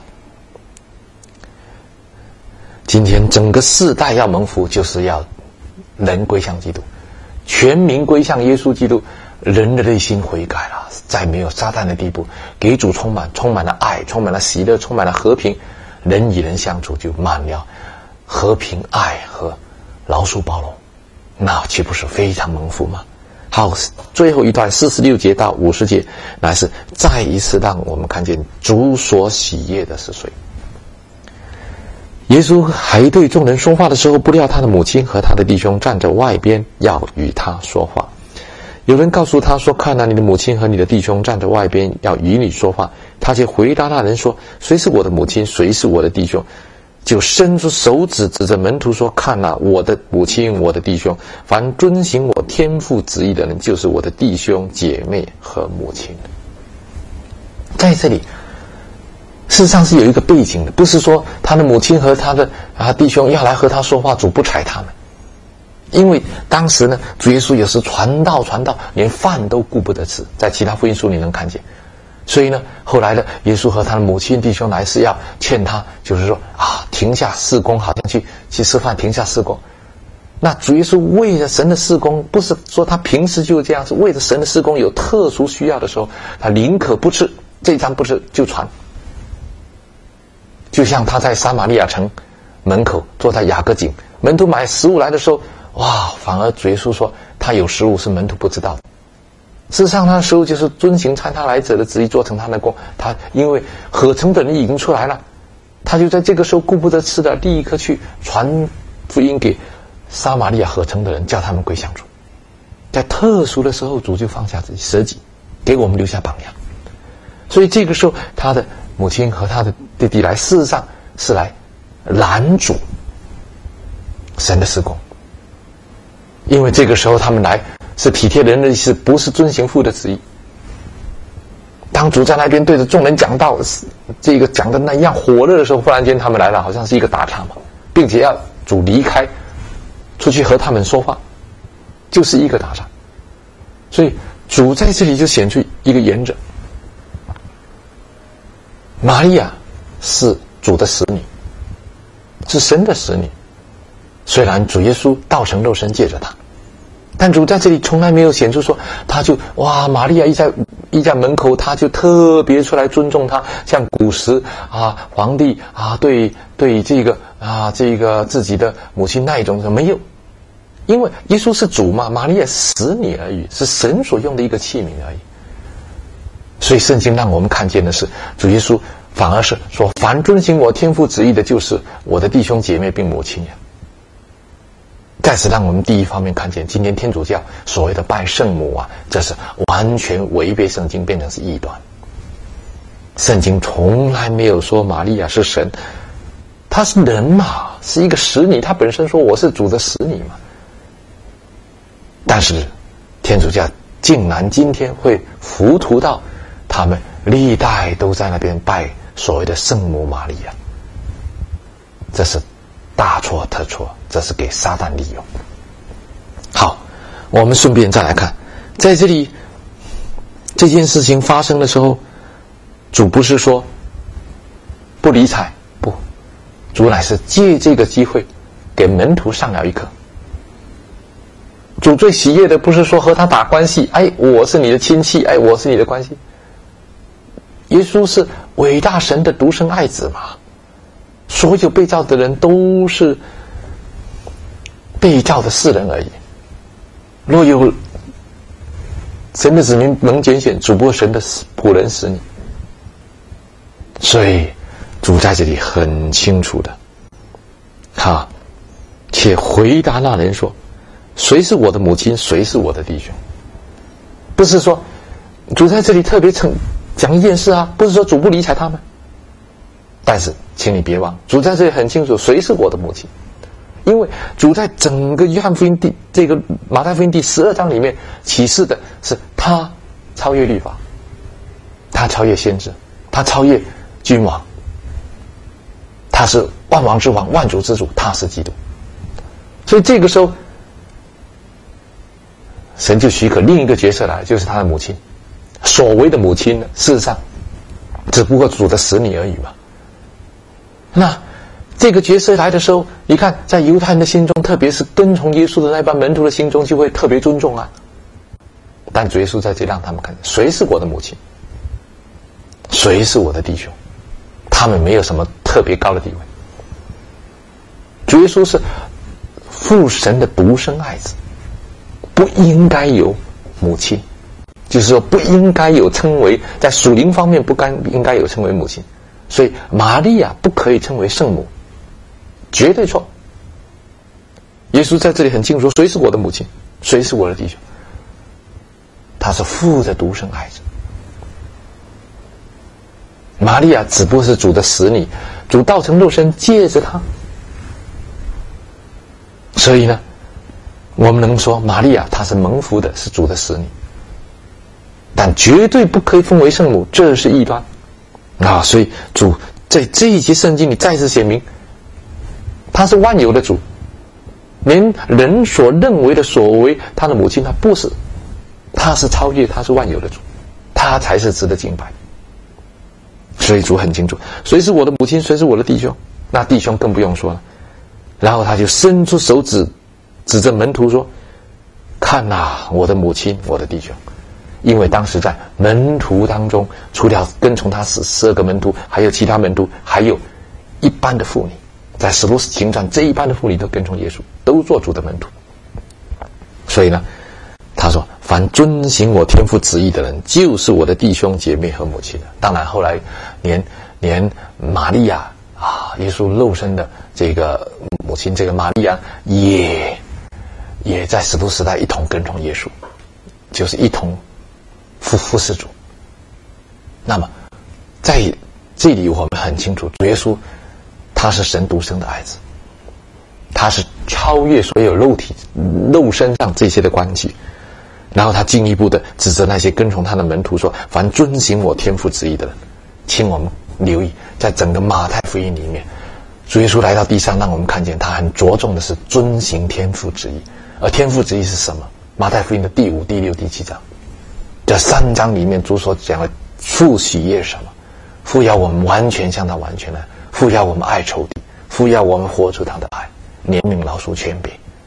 [SPEAKER 1] 今天整个世代要蒙福，就是要人归向基督，全民归向耶稣基督，人的内心悔改了，在没有撒旦的地步，给主充满，充满了爱，充满了喜乐，充满了和平，人与人相处就满了和平、爱和饶恕、包容。 那岂不是非常蒙福吗？好，最后一段四十六节到五十节，乃是再一次让我们看见主所喜悦的是谁。耶稣还对众人说话的时候，不料他的母亲和他的弟兄站在外边，要与他说话。有人告诉他说：“看啊，你的母亲和你的弟兄站在外边，要与你说话。”他就回答那人说：“谁是我的母亲？谁是我的弟兄？”就伸出手指指着门徒说：“看啊，我的母亲，我的弟兄，凡遵行我天父旨意的人，就是我的弟兄姐妹和母亲。”在这里事实上是有一个背景的，不是说他的母亲和他的啊弟兄要来和他说话，主不睬他们。因为当时呢，主耶稣有时传道传道，连饭都顾不得吃，在其他福音书你能看见。所以呢，后来的耶稣和他的母亲弟兄来是要劝他，就是说啊，停下事工，好像去去吃饭，停下事工。那主耶稣为了神的事工，不是说他平时就这样，是为了神的事工有特殊需要的时候，他宁可不吃，这餐不吃就传。就像他在撒玛利亚城门口坐在雅各井，门徒买食物来的时候，哇，反而主耶稣说他有食物是门徒不知道的。事实上他的食物就是遵行参他来者的旨意，做成他的工。他因为合成的人已经出来了，他就在这个时候顾不得吃的，立刻去传福音给撒玛利亚合成的人，叫他们归向主。在特殊的时候，主就放下自己舍己，给我们留下榜样。所以这个时候他的母亲和他的弟弟来，事实上是来拦阻神的事工。因为这个时候他们来是体贴人的意思，不是遵行父的旨意。当主在那边对着众人讲道，这个讲的那样火热的时候，忽然间他们来了，好像是一个打岔嘛，并且要主离开出去和他们说话，就是一个打岔。所以主在这里就显出一个原则：玛利亚是主的使女，是神的使女。虽然主耶稣道成肉身借着他，但主在这里从来没有显出说他就哇，玛利亚一在一在门口，他就特别出来尊重他，像古时啊皇帝啊对对这个啊这个自己的母亲那一种没有。因为耶稣是主嘛，玛利亚是使女而已，是神所用的一个器皿而已。所以圣经让我们看见的是，主耶稣反而是说，凡遵行我天父旨意的，就是我的弟兄姐妹并母亲呀。再次让我们第一方面看见，今天天主教所谓的拜圣母啊，这是完全违背圣经，变成是异端。圣经从来没有说玛利亚是神，她是人嘛，是一个使女，她本身说我是主的使女嘛。但是天主教竟然今天会糊涂到他们历代都在那边拜所谓的圣母玛利亚，这是大错特错，这是给撒旦利用。好，我们顺便再来看，在这里这件事情发生的时候，主不是说不理睬，不，主乃是借这个机会给门徒上了一课。主最喜悦的不是说和他打关系，哎，我是你的亲戚，哎，我是你的关系。耶稣是伟大神的独生爱子嘛，所有被造的人都是被造的世人而已。若有神的子民能拣选，主不过神的仆人使你。所以主在这里很清楚的，哈，且回答那人说：谁是我的母亲，谁是我的弟兄？不是说主在这里特别讲一件事啊，不是说主不理睬他们。但是请你别忘，主在这里很清楚谁是我的母亲。因为主在整个约翰福音第这个马太福音第十二章里面启示的是他超越律法，他超越先知，他超越君王，他是万王之王，万主之主，他是基督。所以这个时候神就许可另一个角色来，就是他的母亲。所谓的母亲呢，事实上只不过主的使女而已嘛。那这个角色来的时候，你看在犹太人的心中，特别是跟从耶稣的那班门徒的心中，就会特别尊重啊。但主耶稣在这里让他们看，谁是我的母亲，谁是我的弟兄，他们没有什么特别高的地位。主耶稣是父神的独生爱子， 不应该有母亲，就是说不应该有称为在属灵方面不该应该有称为母亲，所以玛利亚不可以称为圣母，绝对错。耶稣在这里很清楚说，谁是我的母亲，谁是我的弟兄？他是父的独生孩子。玛利亚只不过是主的使女，主道成肉身借着他。所以呢，我们能说玛利亚她是蒙福的，是主的使女，但绝对不可以封为圣母，这是异端啊！所以主在这一节圣经里再次写明，他是万有的主，连人所认为的所为他的母亲，他不是，他是超越，他是万有的主，他才是值得敬拜。所以主很清楚，谁是我的母亲，谁是我的弟兄，那弟兄更不用说了。然后他就伸出手指，指着门徒说：“看哪，我的母亲，我的弟兄。”因为当时在门徒当中，除了跟从他十十二个门徒，还有其他门徒，还有一般的妇女，在使徒行传这一般的妇女都跟从耶稣，都做主的门徒。所以呢，他说：“凡遵行我天父旨意的人，就是我的弟兄姐妹和母亲了。”当然，后来连连玛利亚啊，耶稣肉身的这个母亲，这个玛利亚也也在使徒时代一同跟从耶稣，就是一同服服侍主。那么在这里我们很清楚，主耶稣他是神独生的孩子，他是超越所有肉体肉身上这些的关系。然后他进一步的指责那些跟从他的门徒说：“凡遵行我天父旨意的人。”请我们留意，在整个马太福音里面，主耶稣来到地上，让我们看见他很着重的是遵行天父旨意。而天父旨意是什么？马太福音的第五、第六、第七章，这三章里面主所讲的父喜悦什么？父要我们完全向他完全的，父要我们爱仇敌，父要我们活出他的爱，怜悯饶恕谦卑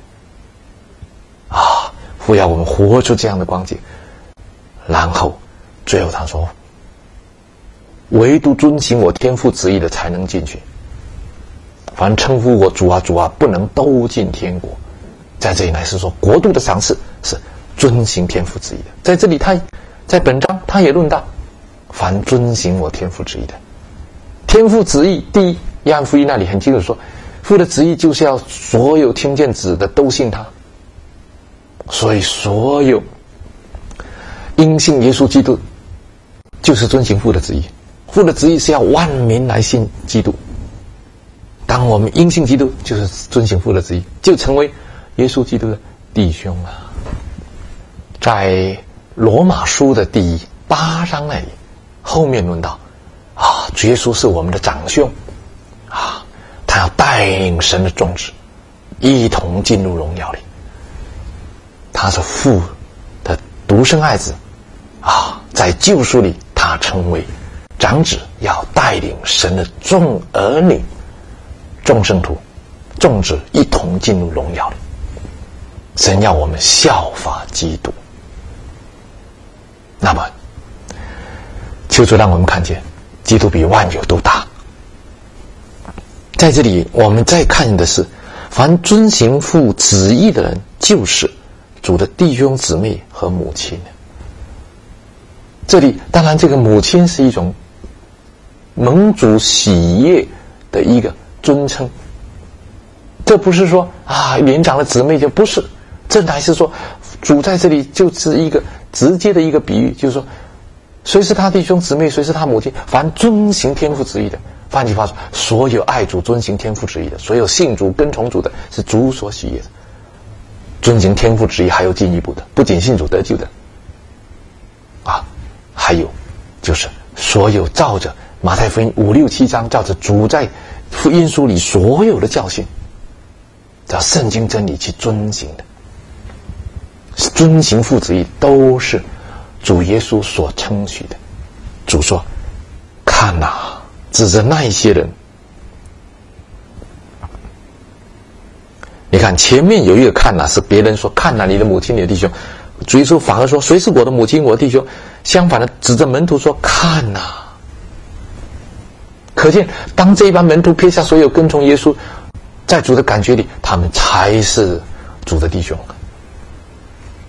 [SPEAKER 1] 啊！父要我们活出这样的光景。然后最后他说，唯独遵行我天父旨意的才能进去，凡称呼我主啊主啊，不能都进天国。在这里乃是说，国度的赏赐是遵行天父旨意的。在这里他在本章他也论到，凡遵行我天父旨意的，天父旨意第一，约翰福音那里很清楚说，父的旨意就是要所有听见子的都信他。所以所有因信耶稣基督就是遵行父的旨意，父的旨意是要万民来信基督。当我们因信基督，就是遵行父的旨意，就成为耶稣基督的弟兄啊。在罗马书的第八章那里，后面论到啊，主耶稣是我们的长兄啊，他要带领神的众子一同进入荣耀里。他是父的独生爱子啊，在救赎里他成为长子，要带领神的众儿女、众圣徒、众子一同进入荣耀里。神要我们效法基督。那么求主让我们看见基督比万有都大。在这里我们再看的是，凡遵行父旨意的人，就是主的弟兄姊妹和母亲。这里当然这个母亲是一种蒙主喜悦的一个尊称，这不是说啊年长的姊妹，就不是，这乃是说主在这里就是一个直接的一个比喻，就是说谁是他弟兄姊妹，谁是他母亲，凡遵行天父旨意的，换句话说，所有爱主遵行天父旨意的，所有信主跟从主的，是主所喜悦的。遵行天父旨意还有进一步的，不仅信主得救的啊，还有就是所有照着马太福音五六七章，照着主在福音书里所有的教训，照圣经真理去遵行的，遵行父旨意都是主耶稣所称许的。主说：“看哪，指着那一些人。”你看前面有一个看哪，是别人说看哪你的母亲你的弟兄，主耶稣反而说谁是我的母亲我的弟兄，相反的指着门徒说看哪。可见当这一班门徒撇下所有跟从耶稣，在主的感觉里他们才是主的弟兄。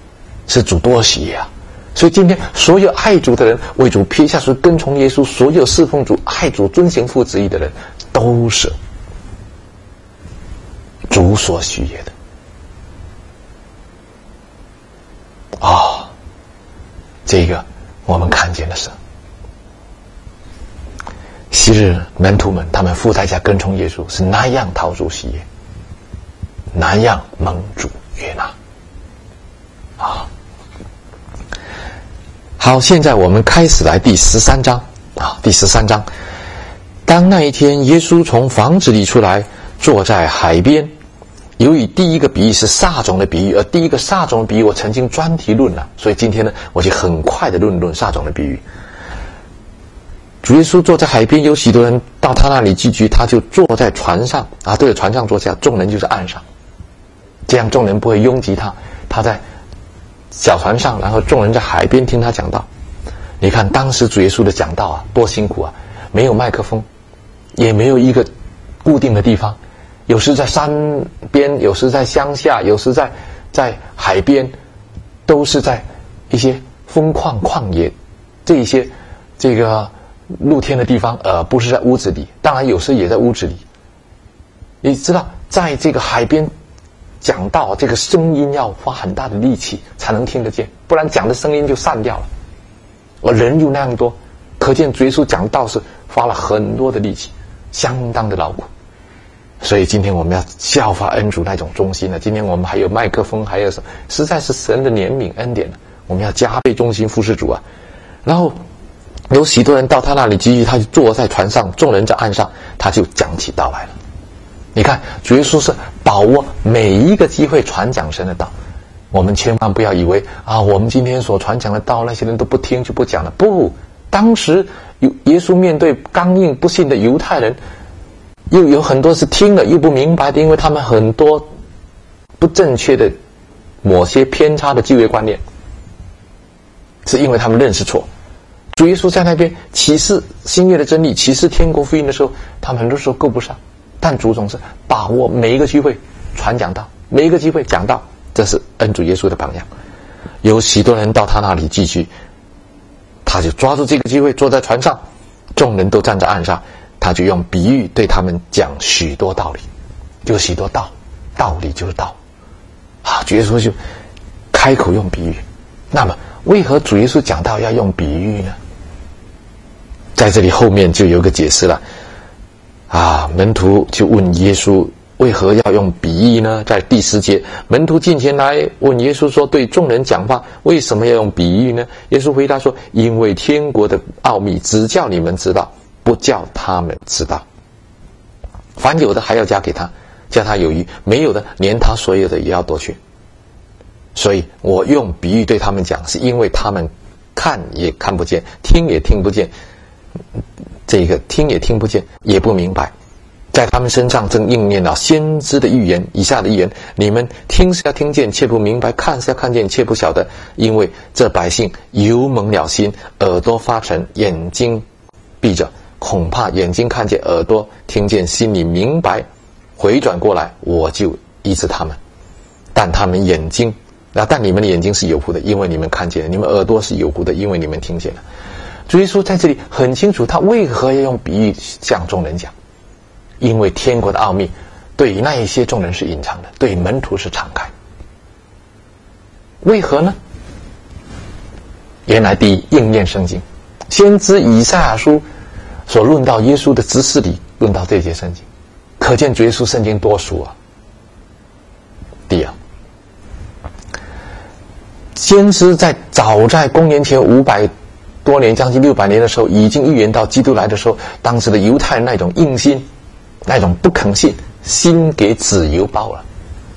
[SPEAKER 1] 是主多喜悦啊！所以今天所有爱主的人，为主撇下去跟从耶稣，所有侍奉主、爱主、遵行父旨意的人，都是主所喜悦的。啊、哦，这个我们看见的是，昔日门徒们他们付代价跟从耶稣，是那样讨主喜悦，那样蒙主悦纳。啊，好，现在我们开始来第十三章啊，第十三章。当那一天，耶稣从房子里出来，坐在海边。由于第一个比喻是撒种的比喻，而第一个撒种的比喻我曾经专题论了，所以今天呢，我就很快的论论撒种的比喻。主耶稣坐在海边，有许多人到他那里聚集，他就坐在船上啊，对着船上坐下，众人就是岸上，这样众人不会拥挤他，他在小船上，然后众人在海边听他讲道。你看当时主耶稣的讲道啊，多辛苦啊，没有麦克风，也没有一个固定的地方，有时在山边，有时在乡下，有时在在海边，都是在一些风旷旷野这一些这个露天的地方，呃，不是在屋子里，当然有时也在屋子里。你知道在这个海边讲道，这个声音要花很大的力气才能听得见，不然讲的声音就散掉了，而人又那样多，可见主耶稣讲道是花了很多的力气，相当的劳苦。所以今天我们要效法恩主那种忠心的，今天我们还有麦克风，还有什么，实在是神的怜悯恩典，我们要加倍忠心服侍主啊。然后有许多人到他那里集聚，他就坐在船上，众人在岸上，他就讲起道来了。你看主耶稣是把握每一个机会传讲神的道，我们千万不要以为啊，我们今天所传讲的道那些人都不听就不讲了。不，当时耶稣面对刚硬不信的犹太人，又有很多是听了又不明白的，因为他们很多不正确的某些偏差的旧约观念，是因为他们认识错。主耶稣在那边启示新约的真理，启示天国福音的时候，他们很多时候够不上，但主总是把握每一个机会传讲道，每一个机会讲道，这是恩主耶稣的榜样。有许多人到他那里聚集，他就抓住这个机会坐在船上，众人都站在岸上，他就用比喻对他们讲许多道理，就许多道，道理就是道啊。主耶稣就开口用比喻。那么为何主耶稣讲道要用比喻呢？在这里后面就有个解释了啊，门徒就问耶稣为何要用比喻呢？在第十节，门徒近前来问耶稣说，对众人讲话为什么要用比喻呢？耶稣回答说，因为天国的奥秘只叫你们知道，不叫他们知道。凡有的还要加给他，叫他有余；没有的连他所有的也要夺去。所以我用比喻对他们讲，是因为他们看也看不见，听也听不见，这个听也听不见，也不明白。在他们身上正应验了先知的预言，以下的预言，你们听是要听见却不明白，看是要看见却不晓得，因为这百姓油蒙了心，耳朵发沉，眼睛闭着，恐怕眼睛看见，耳朵听见，心里明白，回转过来，我就医治他们。但他们眼睛啊，但你们的眼睛是有福的，因为你们看见了；你们耳朵是有福的，因为你们听见了。主耶稣在这里很清楚，他为何要用比喻向众人讲，因为天国的奥秘对于那一些众人是隐藏的，对门徒是敞开。为何呢？原来第一，应验圣经，先知以赛亚书所论到耶稣的执事里论到这节圣经，可见主耶稣圣经多书啊。第二，先知在早在公元前五百多年，将近六百年的时候，已经预言到基督来的时候，当时的犹太人那种硬心，那种不肯信，心给脂油包了，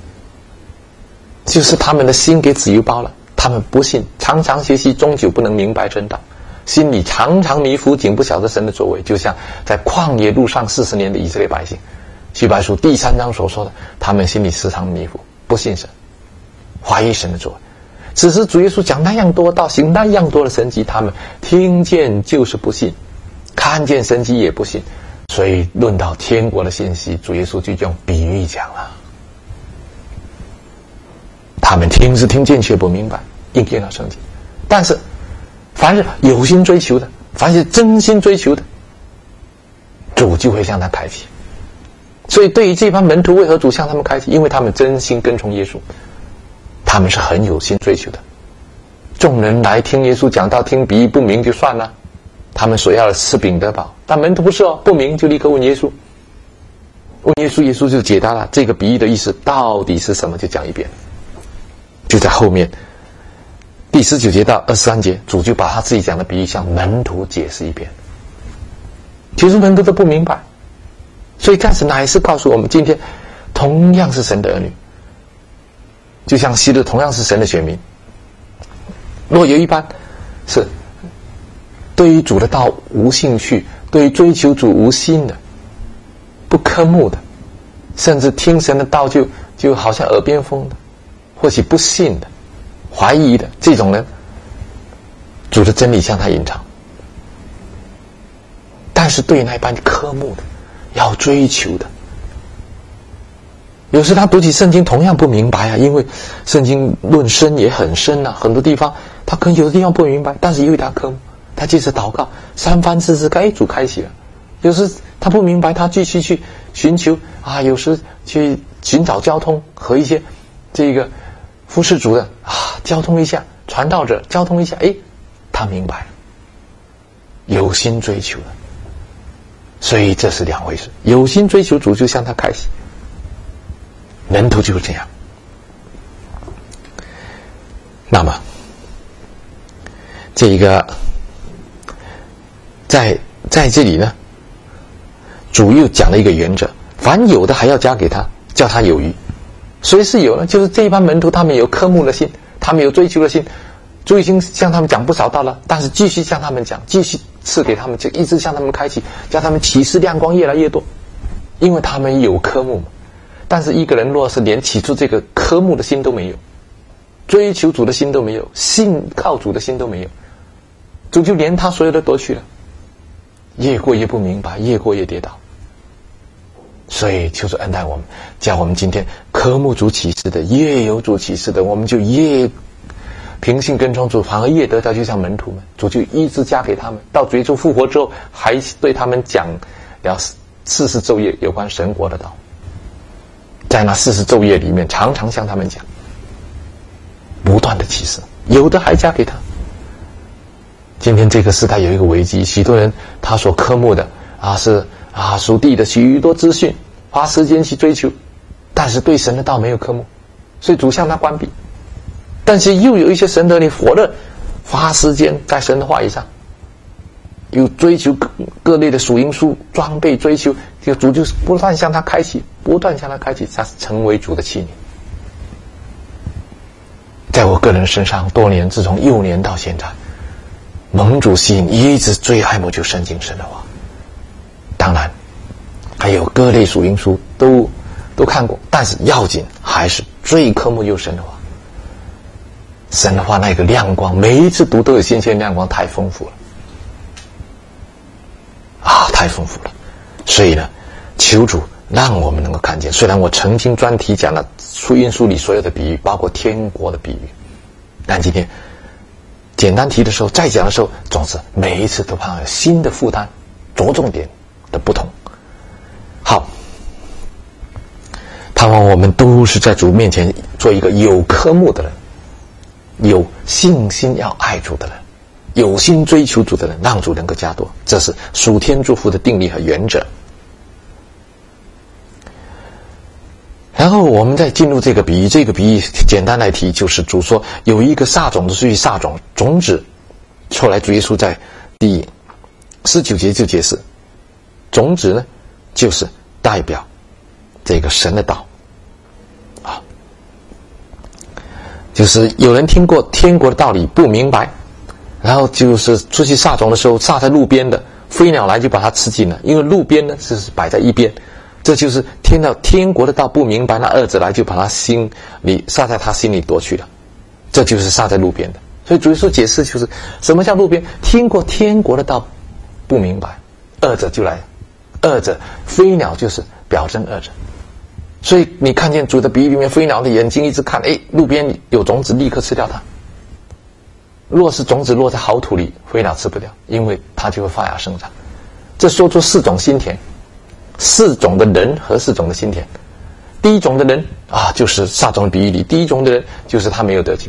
[SPEAKER 1] 就是他们的心给脂油包了，他们不信，常常学习，终究不能明白真道，心里常常迷糊，竟不晓得神的作为，就像在旷野路上四十年的以色列百姓，希伯来书第三章所说的，他们心里时常迷糊，不信神，怀疑神的作为。只是主耶稣讲那样多道，行那样多的神迹，他们听见就是不信，看见神迹也不信，所以论到天国的信息，主耶稣就用比喻讲了。他们听是听见却不明白， 应验了圣经。但是凡是有心追求的，凡是真心追求的，主就会向他开启。所以对于这帮门徒，为何主向他们开启？因为他们真心跟从耶稣，他们是很有心追求的。众人来听耶稣讲道，听比喻不明就算了，他们所要的吃饼得饱。但门徒不是哦，不明就立刻问耶稣，问耶稣，耶稣就解答了这个比喻的意思到底是什么，就讲一遍。就在后面第十九节到二十三节，主就把他自己讲的比喻向门徒解释一遍。其实门徒都不明白，所以开始乃是告诉我们，今天同样是神的儿女，就像希律同样是神的选民，若有一班是对于主的道无兴趣，对于追求主无心的，不科目的，甚至听神的道就就好像耳边风的，或许不信的，怀疑的，这种人，主的真理向他隐藏。但是对于那一般科目的，要追求的，有时他读起圣经同样不明白啊，因为圣经论深也很深啊，很多地方他可能有的地方不明白，但是因为他科目，他接着祷告，三番四次，该主开启了。有时他不明白，他继续去寻求啊，有时去寻找交通和一些这个服侍主的啊，交通一下，传道者交通一下，诶，他明白了，有心追求了。所以这是两回事，有心追求主就向他开启，门徒就是这样。那么这一个在在这里呢，主又讲了一个原则，凡有的还要加给他，叫他有余。谁是有呢？就是这一帮门徒，他们有科目的心，他们有追求的心，主已经向他们讲不少道了，但是继续向他们讲，继续赐给他们，就一直向他们开启，叫他们启示亮光越来越多，因为他们有科目嘛。但是一个人若是连起初这个科目的心都没有，追求主的心都没有，信靠主的心都没有，主就连他所有的夺去了，越过越不明白，越过越跌倒。所以就是恩待我们，叫我们今天科目主启示的，越有主启示的，我们就越凭信跟从主，反而越得到，就像门徒们，主就一直加给他们。到主耶稣复活之后，还对他们讲了四十昼夜有关神国的道，在那四十昼夜里面，常常向他们讲，不断的启示，有的还加给他。今天这个时代有一个危机，许多人他所科目的啊是啊属地的许多资讯，花时间去追求，但是对神的道没有科目，所以主向他关闭。但是又有一些神的你火热花时间在神的话语上，有追求各各类的属灵书装备，追求这个主就是不断向他开启，不断向他开启，他成为主的器皿。在我个人身上，多年自从幼年到现在，蒙主吸引，一直最爱慕就圣经神的话。当然还有各类属灵书都都看过，但是要紧还是最科目又神的话。神的话那个亮光，每一次读都有新鲜亮光，太丰富了啊，太丰富了。所以呢，求主让我们能够看见。虽然我曾经专题讲了福音书里所有的比喻，包括天国的比喻，但今天简单提的时候，再讲的时候，总之每一次都盼望有新的负担，着重点的不同。好，盼望我们都是在主面前做一个有科目的人，有信心要爱主的人，有心追求主的人，让主能够加多，这是属天祝福的定力和原则。然后我们再进入这个比喻，这个比喻简单来提，就是主说有一个撒种子出去撒种，种子后来主耶稣在第十九节就解释，种子呢就是代表这个神的道啊，就是有人听过天国的道理不明白，然后就是出去撒种的时候撒在路边的，飞鸟来就把它吃尽了，因为路边呢是摆在一边，这就是听到天国的道不明白，那二者来就把他心里撒在他心里夺去了，这就是撒在路边的。所以主耶稣解释就是什么叫路边，听过天国的道不明白，二者就来，二者飞鸟就是表征二者。所以你看见主的比喻里面，飞鸟的眼睛一直看，哎，路边有种子立刻吃掉它， 若是种子落在好土里，飞鸟吃不掉，因为它就会发芽生长。这说出四种心田，四种的人和四种的心田。第一种的人啊，就是撒种的比喻里，第一种的人就是他没有得救，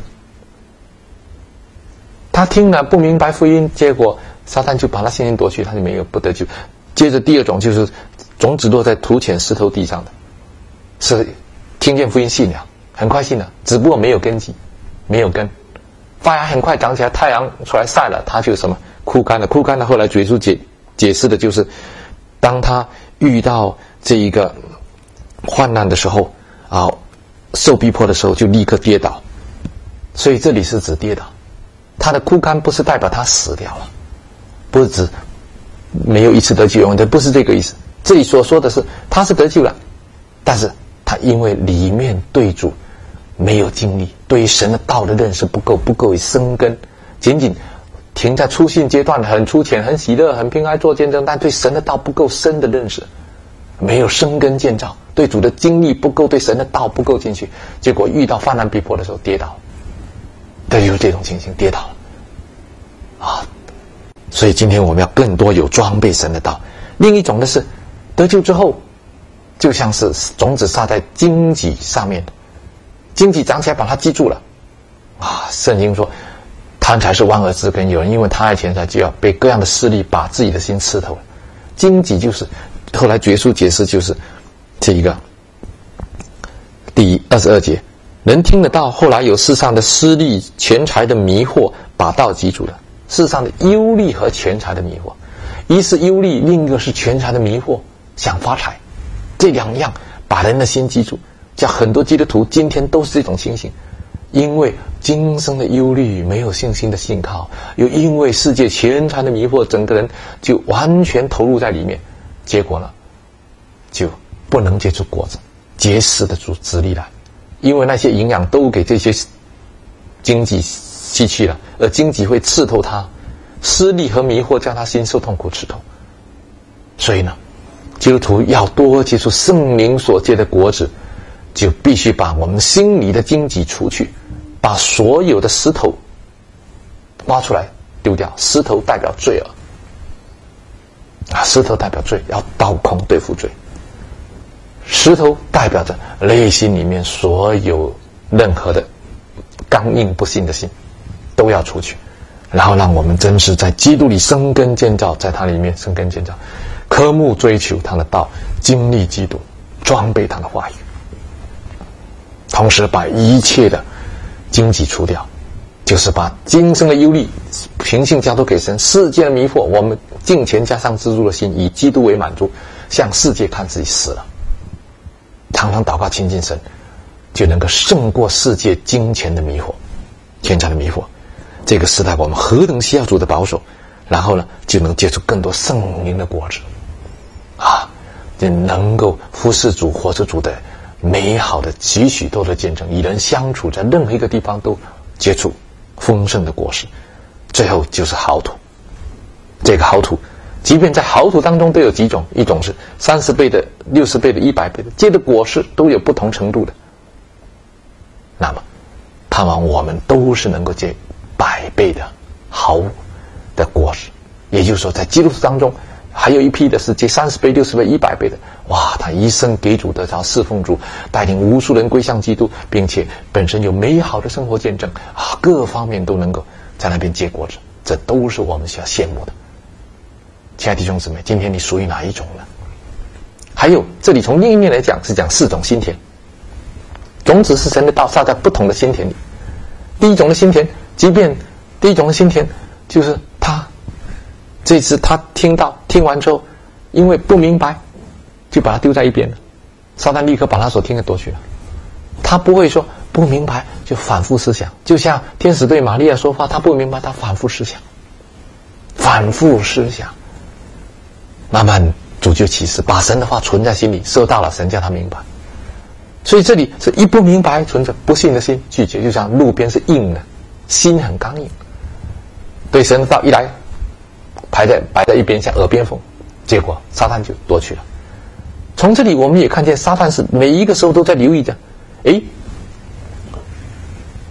[SPEAKER 1] 他听了不明白福音，结果撒旦就把他信心夺去，他就没有不得救。接着第二种就是种子落在土浅石头地上的，是听见福音信了，很快信了，只不过没有根基，没有根，发芽很快长起来，太阳出来晒了，它就什么枯干了，枯干了。后来主耶稣解解释的就是，当他遇到这一个患难的时候啊，受逼迫的时候，就立刻跌倒。所以这里是指跌倒，他的枯干不是代表他死掉了，不是指没有一次得救永远，不是这个意思。这里所说的是他是得救了，但是他因为里面对主没有经历，对于神的道的认识不够，不够生根，仅仅停在初信阶段，很粗浅，很喜乐，很平安做见证，但对神的道不够深的认识，没有生根建造，对主的经历不够，对神的道不够进去，结果遇到患难逼迫的时候跌倒，对，就是这种情形，跌倒了啊。所以今天我们要更多有装备神的道。另一种的是得救之后，就像是种子撒在荆棘上面，荆棘长起来把它记住了啊。圣经说贪财是万恶之根，有人因为贪爱钱财，就要被各样的势力把自己的心刺透了。荆棘就是后来耶稣解释，就是这一个第二十二节，人听得到，后来有世上的私利、钱财的迷惑，把道记住了。世上的忧虑和钱财的迷惑，一是忧虑，另一个是钱财的迷惑，想发财，这两样把人的心记住。像很多基督徒今天都是这种情形，因为今生的忧虑，没有信心的信靠，又因为世界钱财的迷惑，整个人就完全投入在里面，结果呢就不能结出果子，结实的出子粒来，因为那些营养都给这些荆棘吸去了，而荆棘会刺透他，私利和迷惑将他心受痛苦刺透。所以呢，基督徒要多结出圣灵所结的果子，就必须把我们心里的荆棘除去，把所有的石头挖出来丢掉。石头代表罪恶啊，石头代表罪，要倒空对付罪。石头代表着内心里面所有任何的刚硬不信的心都要除去，然后让我们真是在基督里生根建造，在他里面生根建造，科目追求他的道，经历基督，装备他的话语，同时把一切的荆棘除掉，就是把今生的忧虑平信交托给神，世界的迷惑我们敬虔加上知足的心，以基督为满足，向世界看自己死了，常常祷告亲近神，就能够胜过世界金钱的迷惑，钱财的迷惑。这个时代我们何等需要主的保守，然后呢就能结出更多圣灵的果子啊，就能够服侍主，活出主的美好的许许多的见证，与人相处，在任何一个地方都结出丰盛的果实。最后就是好土，这个好土即便在好土当中都有几种，一种是三十倍的、六十倍的、一百倍的，结的果实都有不同程度的。那么盼望我们都是能够结百倍的好的果实，也就是说在基督徒当中还有一批的是结三十倍、六十倍、一百倍的，哇，他一生给主得着，侍奉主，带领无数人归向基督，并且本身有美好的生活见证啊，各方面都能够在那边结果子，这都是我们需要羡慕的。亲爱的弟兄姊妹，今天你属于哪一种呢？还有这里从另一面来讲，是讲四种心田，种子是神的道撒在不同的心田里。第一种的心田，即便第一种的心田就是他这次他听到听完之后，因为不明白就把它丢在一边了，撒旦立刻把他所听的夺去了。他不会说不明白就反复思想，就像天使对玛利亚说话，他不明白，他反复思想，反复思想，慢慢主就启示，把神的话存在心里，收到了，神叫他明白。所以这里是一不明白存着不信的心拒绝，就像路边是硬的，心很刚硬，对神的道一来排在摆在一边，像耳边风，结果撒旦就夺去了。从这里我们也看见撒旦是每一个时候都在留意着，诶，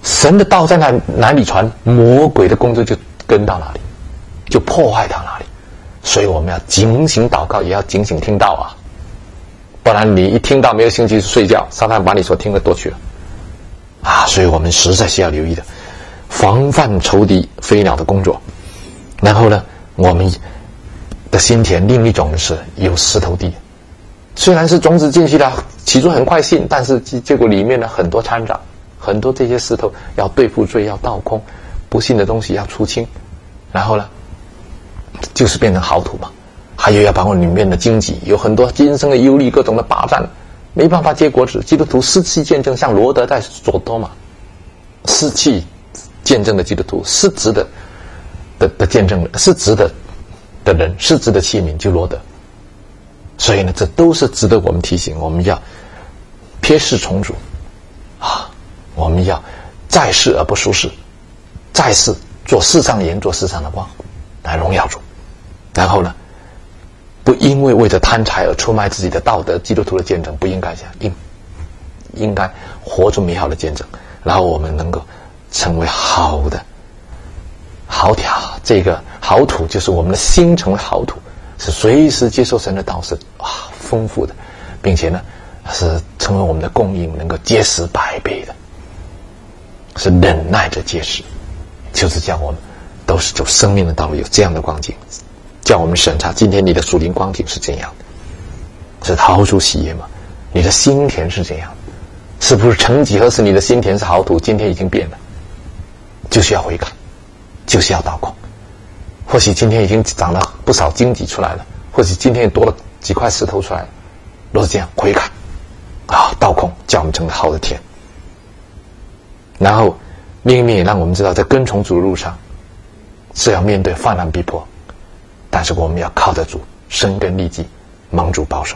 [SPEAKER 1] 神的道在哪哪里传，魔鬼的工作就跟到哪里，就破坏到哪里。所以我们要警醒祷告，也要警醒听道啊，不然你一听到没有兴趣睡觉，撒旦把你所听的夺去了啊！所以我们实在是要留意的，防范仇敌飞鸟的工作。然后呢，我们的心田另一种是有石头地，虽然是种子进去了，起初很快信，但是结果里面呢很多掺杂，很多这些石头要对付罪，要倒空，不信的东西要出清，然后呢就是变成好土嘛。还有要把我里面的荆棘，有很多今生的忧虑，各种的霸占，没办法结果子。基督徒失气见证，像罗德在所多玛，失气见证的基督徒，失职的的的见证人，失职的的人，失职的器皿就罗德。所以呢，这都是值得我们提醒，我们要撇世从主啊，我们要在世而不舒适，在世做世上的盐，做世上的光，来荣耀主。然后呢，不因为为着贪财而出卖自己的道德，基督徒的见证不应该这样，应应该活出美好的见证，然后我们能够成为好的好土。这个好土就是我们的心成为好土，是随时接受神的道，是哇丰富的，并且呢是成为我们的供应，能够结实百倍的，是忍耐着结实，就是叫我们都是走生命的道路，有这样的光景，叫我们审查今天你的属灵光景是怎样的，是逃出喜悦吗？你的心田是怎样的？是不是曾几何时你的心田是好土，今天已经变了，就是要悔改，就是要倒空。或许今天已经长了不少荆棘出来了，或许今天也多了几块石头出来了，若是这样悔改啊，倒空，叫我们成为好的田。然后另一面也让我们知道，在跟从主的路上是要面对泛滥逼迫，但是我们要靠得住，生根立基，蒙主保守。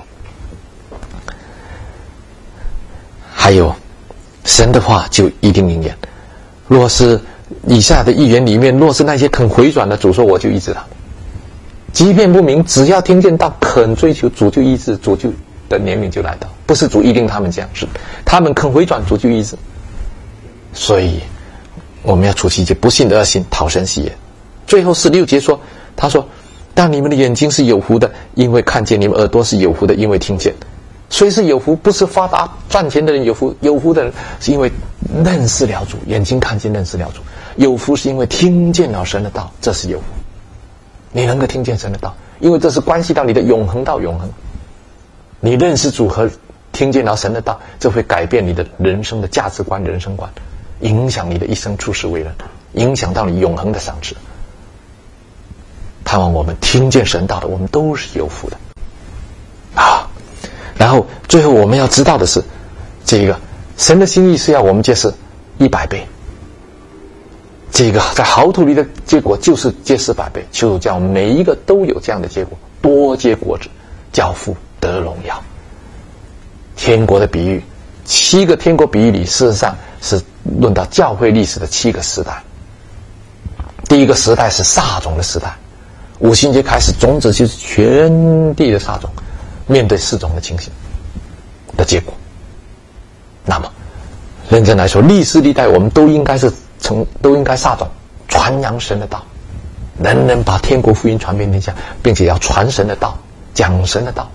[SPEAKER 1] 还有神的话就一定应验。若是以下的预言里面，若是那些肯回转的，主说我就医治他，即便不明，只要听见到肯追求，主就医治，主就的怜悯就来到。不是主一定他们这样，是他们肯回转，主就医治。所以我们要除去一切不信的恶心，讨神喜悦。最后十六节说，他说但你们的眼睛是有福的，因为看见；你们耳朵是有福的，因为听见。虽是有福，不是发达赚钱的人有福，有福的人是因为认识了主，眼睛看见认识了主。有福是因为听见了神的道，这是有福。你能够听见神的道，因为这是关系到你的永恒到永恒。你认识主和听见了神的道，这会改变你的人生的价值观、人生观，影响你的一生处事为人，影响到你永恒的赏赐。盼望我们听见神道的，我们都是有福的啊。然后最后我们要知道的是，这个神的心意是要我们结实一百倍，这个在好土里的结果就是结实百倍。求主叫我们每一个都有这样的结果，多结果子，叫父得荣耀。天国的比喻，七个天国比喻里，事实上是论到教会历史的七个时代。第一个时代是撒种的时代，五旬节开始，种子就是全地的撒种，面对四种的情形的结果。那么认真来说，历史历代我们都应该是从都应该撒种，传扬神的道，人人把天国福音传遍天下，并且要传神的道，讲神的道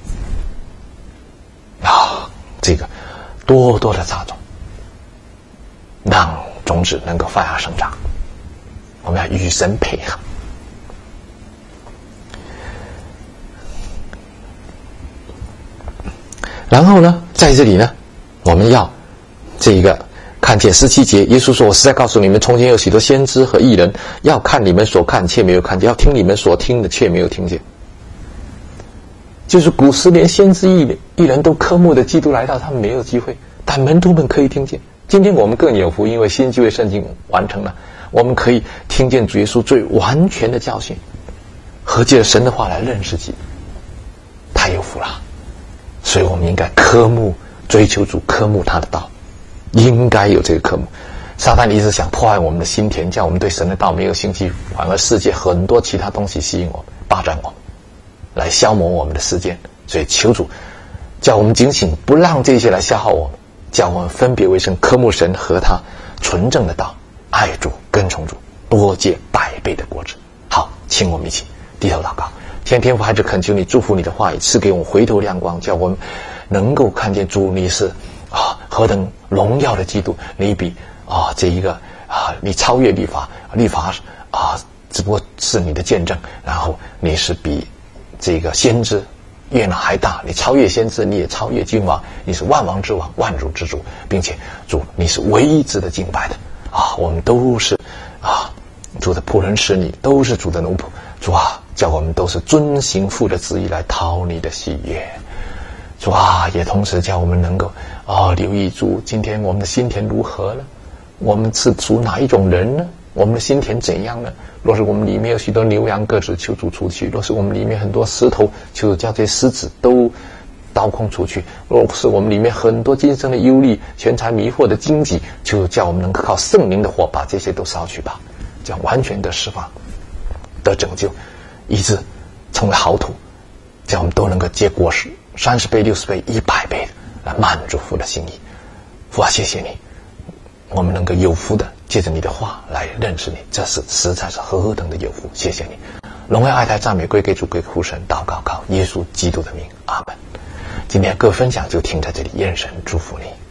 [SPEAKER 1] 啊，这个多多的撒种，让种子能够发芽生长。我们要与神配合。然后呢，在这里呢，我们要这个看见十七节，耶稣说：“我实在告诉你们，从前有许多先知和义人，要看你们所看却没有看见，要听你们所听的却没有听见。”就是古时连先知义人义人都科目的基督来到，他们没有机会，但门徒们可以听见。今天我们更有福，因为新旧约圣经完成了，我们可以听见主耶稣最完全的教训，和借着神的话来认识己，太有福了。所以我们应该科目追求主，科目他的道，应该有这个科目。撒旦一直想破坏我们的心田，叫我们对神的道没有兴趣，反而世界很多其他东西吸引我们，霸占我们，来消磨我们的时间。所以求主叫我们警醒，不让这些来消耗我们，叫我们分别为圣，科目神和他纯正的道，爱主跟从主，多结百倍的果子。好，请我们一起低头祷告。天天父孩子恳求你祝福你的话语，赐给我们回头亮光，叫我们能够看见主你是啊何等荣耀的基督，你比啊这一个啊你超越律法，律法啊只不过是你的见证，然后你是比这个先知约拿还大，你超越先知，你也超越君王，你是万王之王，万主之主，并且主你是唯一值得敬拜的啊！我们都是啊主的仆人使女，都是主的奴仆，主啊，叫我们都是遵行父的旨意来讨你的喜悦。主啊，也同时叫我们能够啊留意主今天我们的心田如何了，我们是属哪一种人呢？我们的心田怎样呢？若是我们里面有许多牛羊鸽子，求主出去；若是我们里面很多石头，求主叫这些石子都刀空出去；若是我们里面很多今生的忧虑、钱财迷惑的荆棘，就叫我们能够靠圣灵的火把这些都烧去吧，这样完全的释放、得拯救，以致成为好土，这样我们都能够结果实，三十倍、六十倍、一百倍的来满足父的心意。父啊，谢谢你，我们能够有福的借着你的话来认识你，这是实在是何等的有福！谢谢你，荣耀爱戴赞美归给主，归给父神，祷告靠耶稣基督的名，阿门。今天各分享就停在这里，愿神祝福你。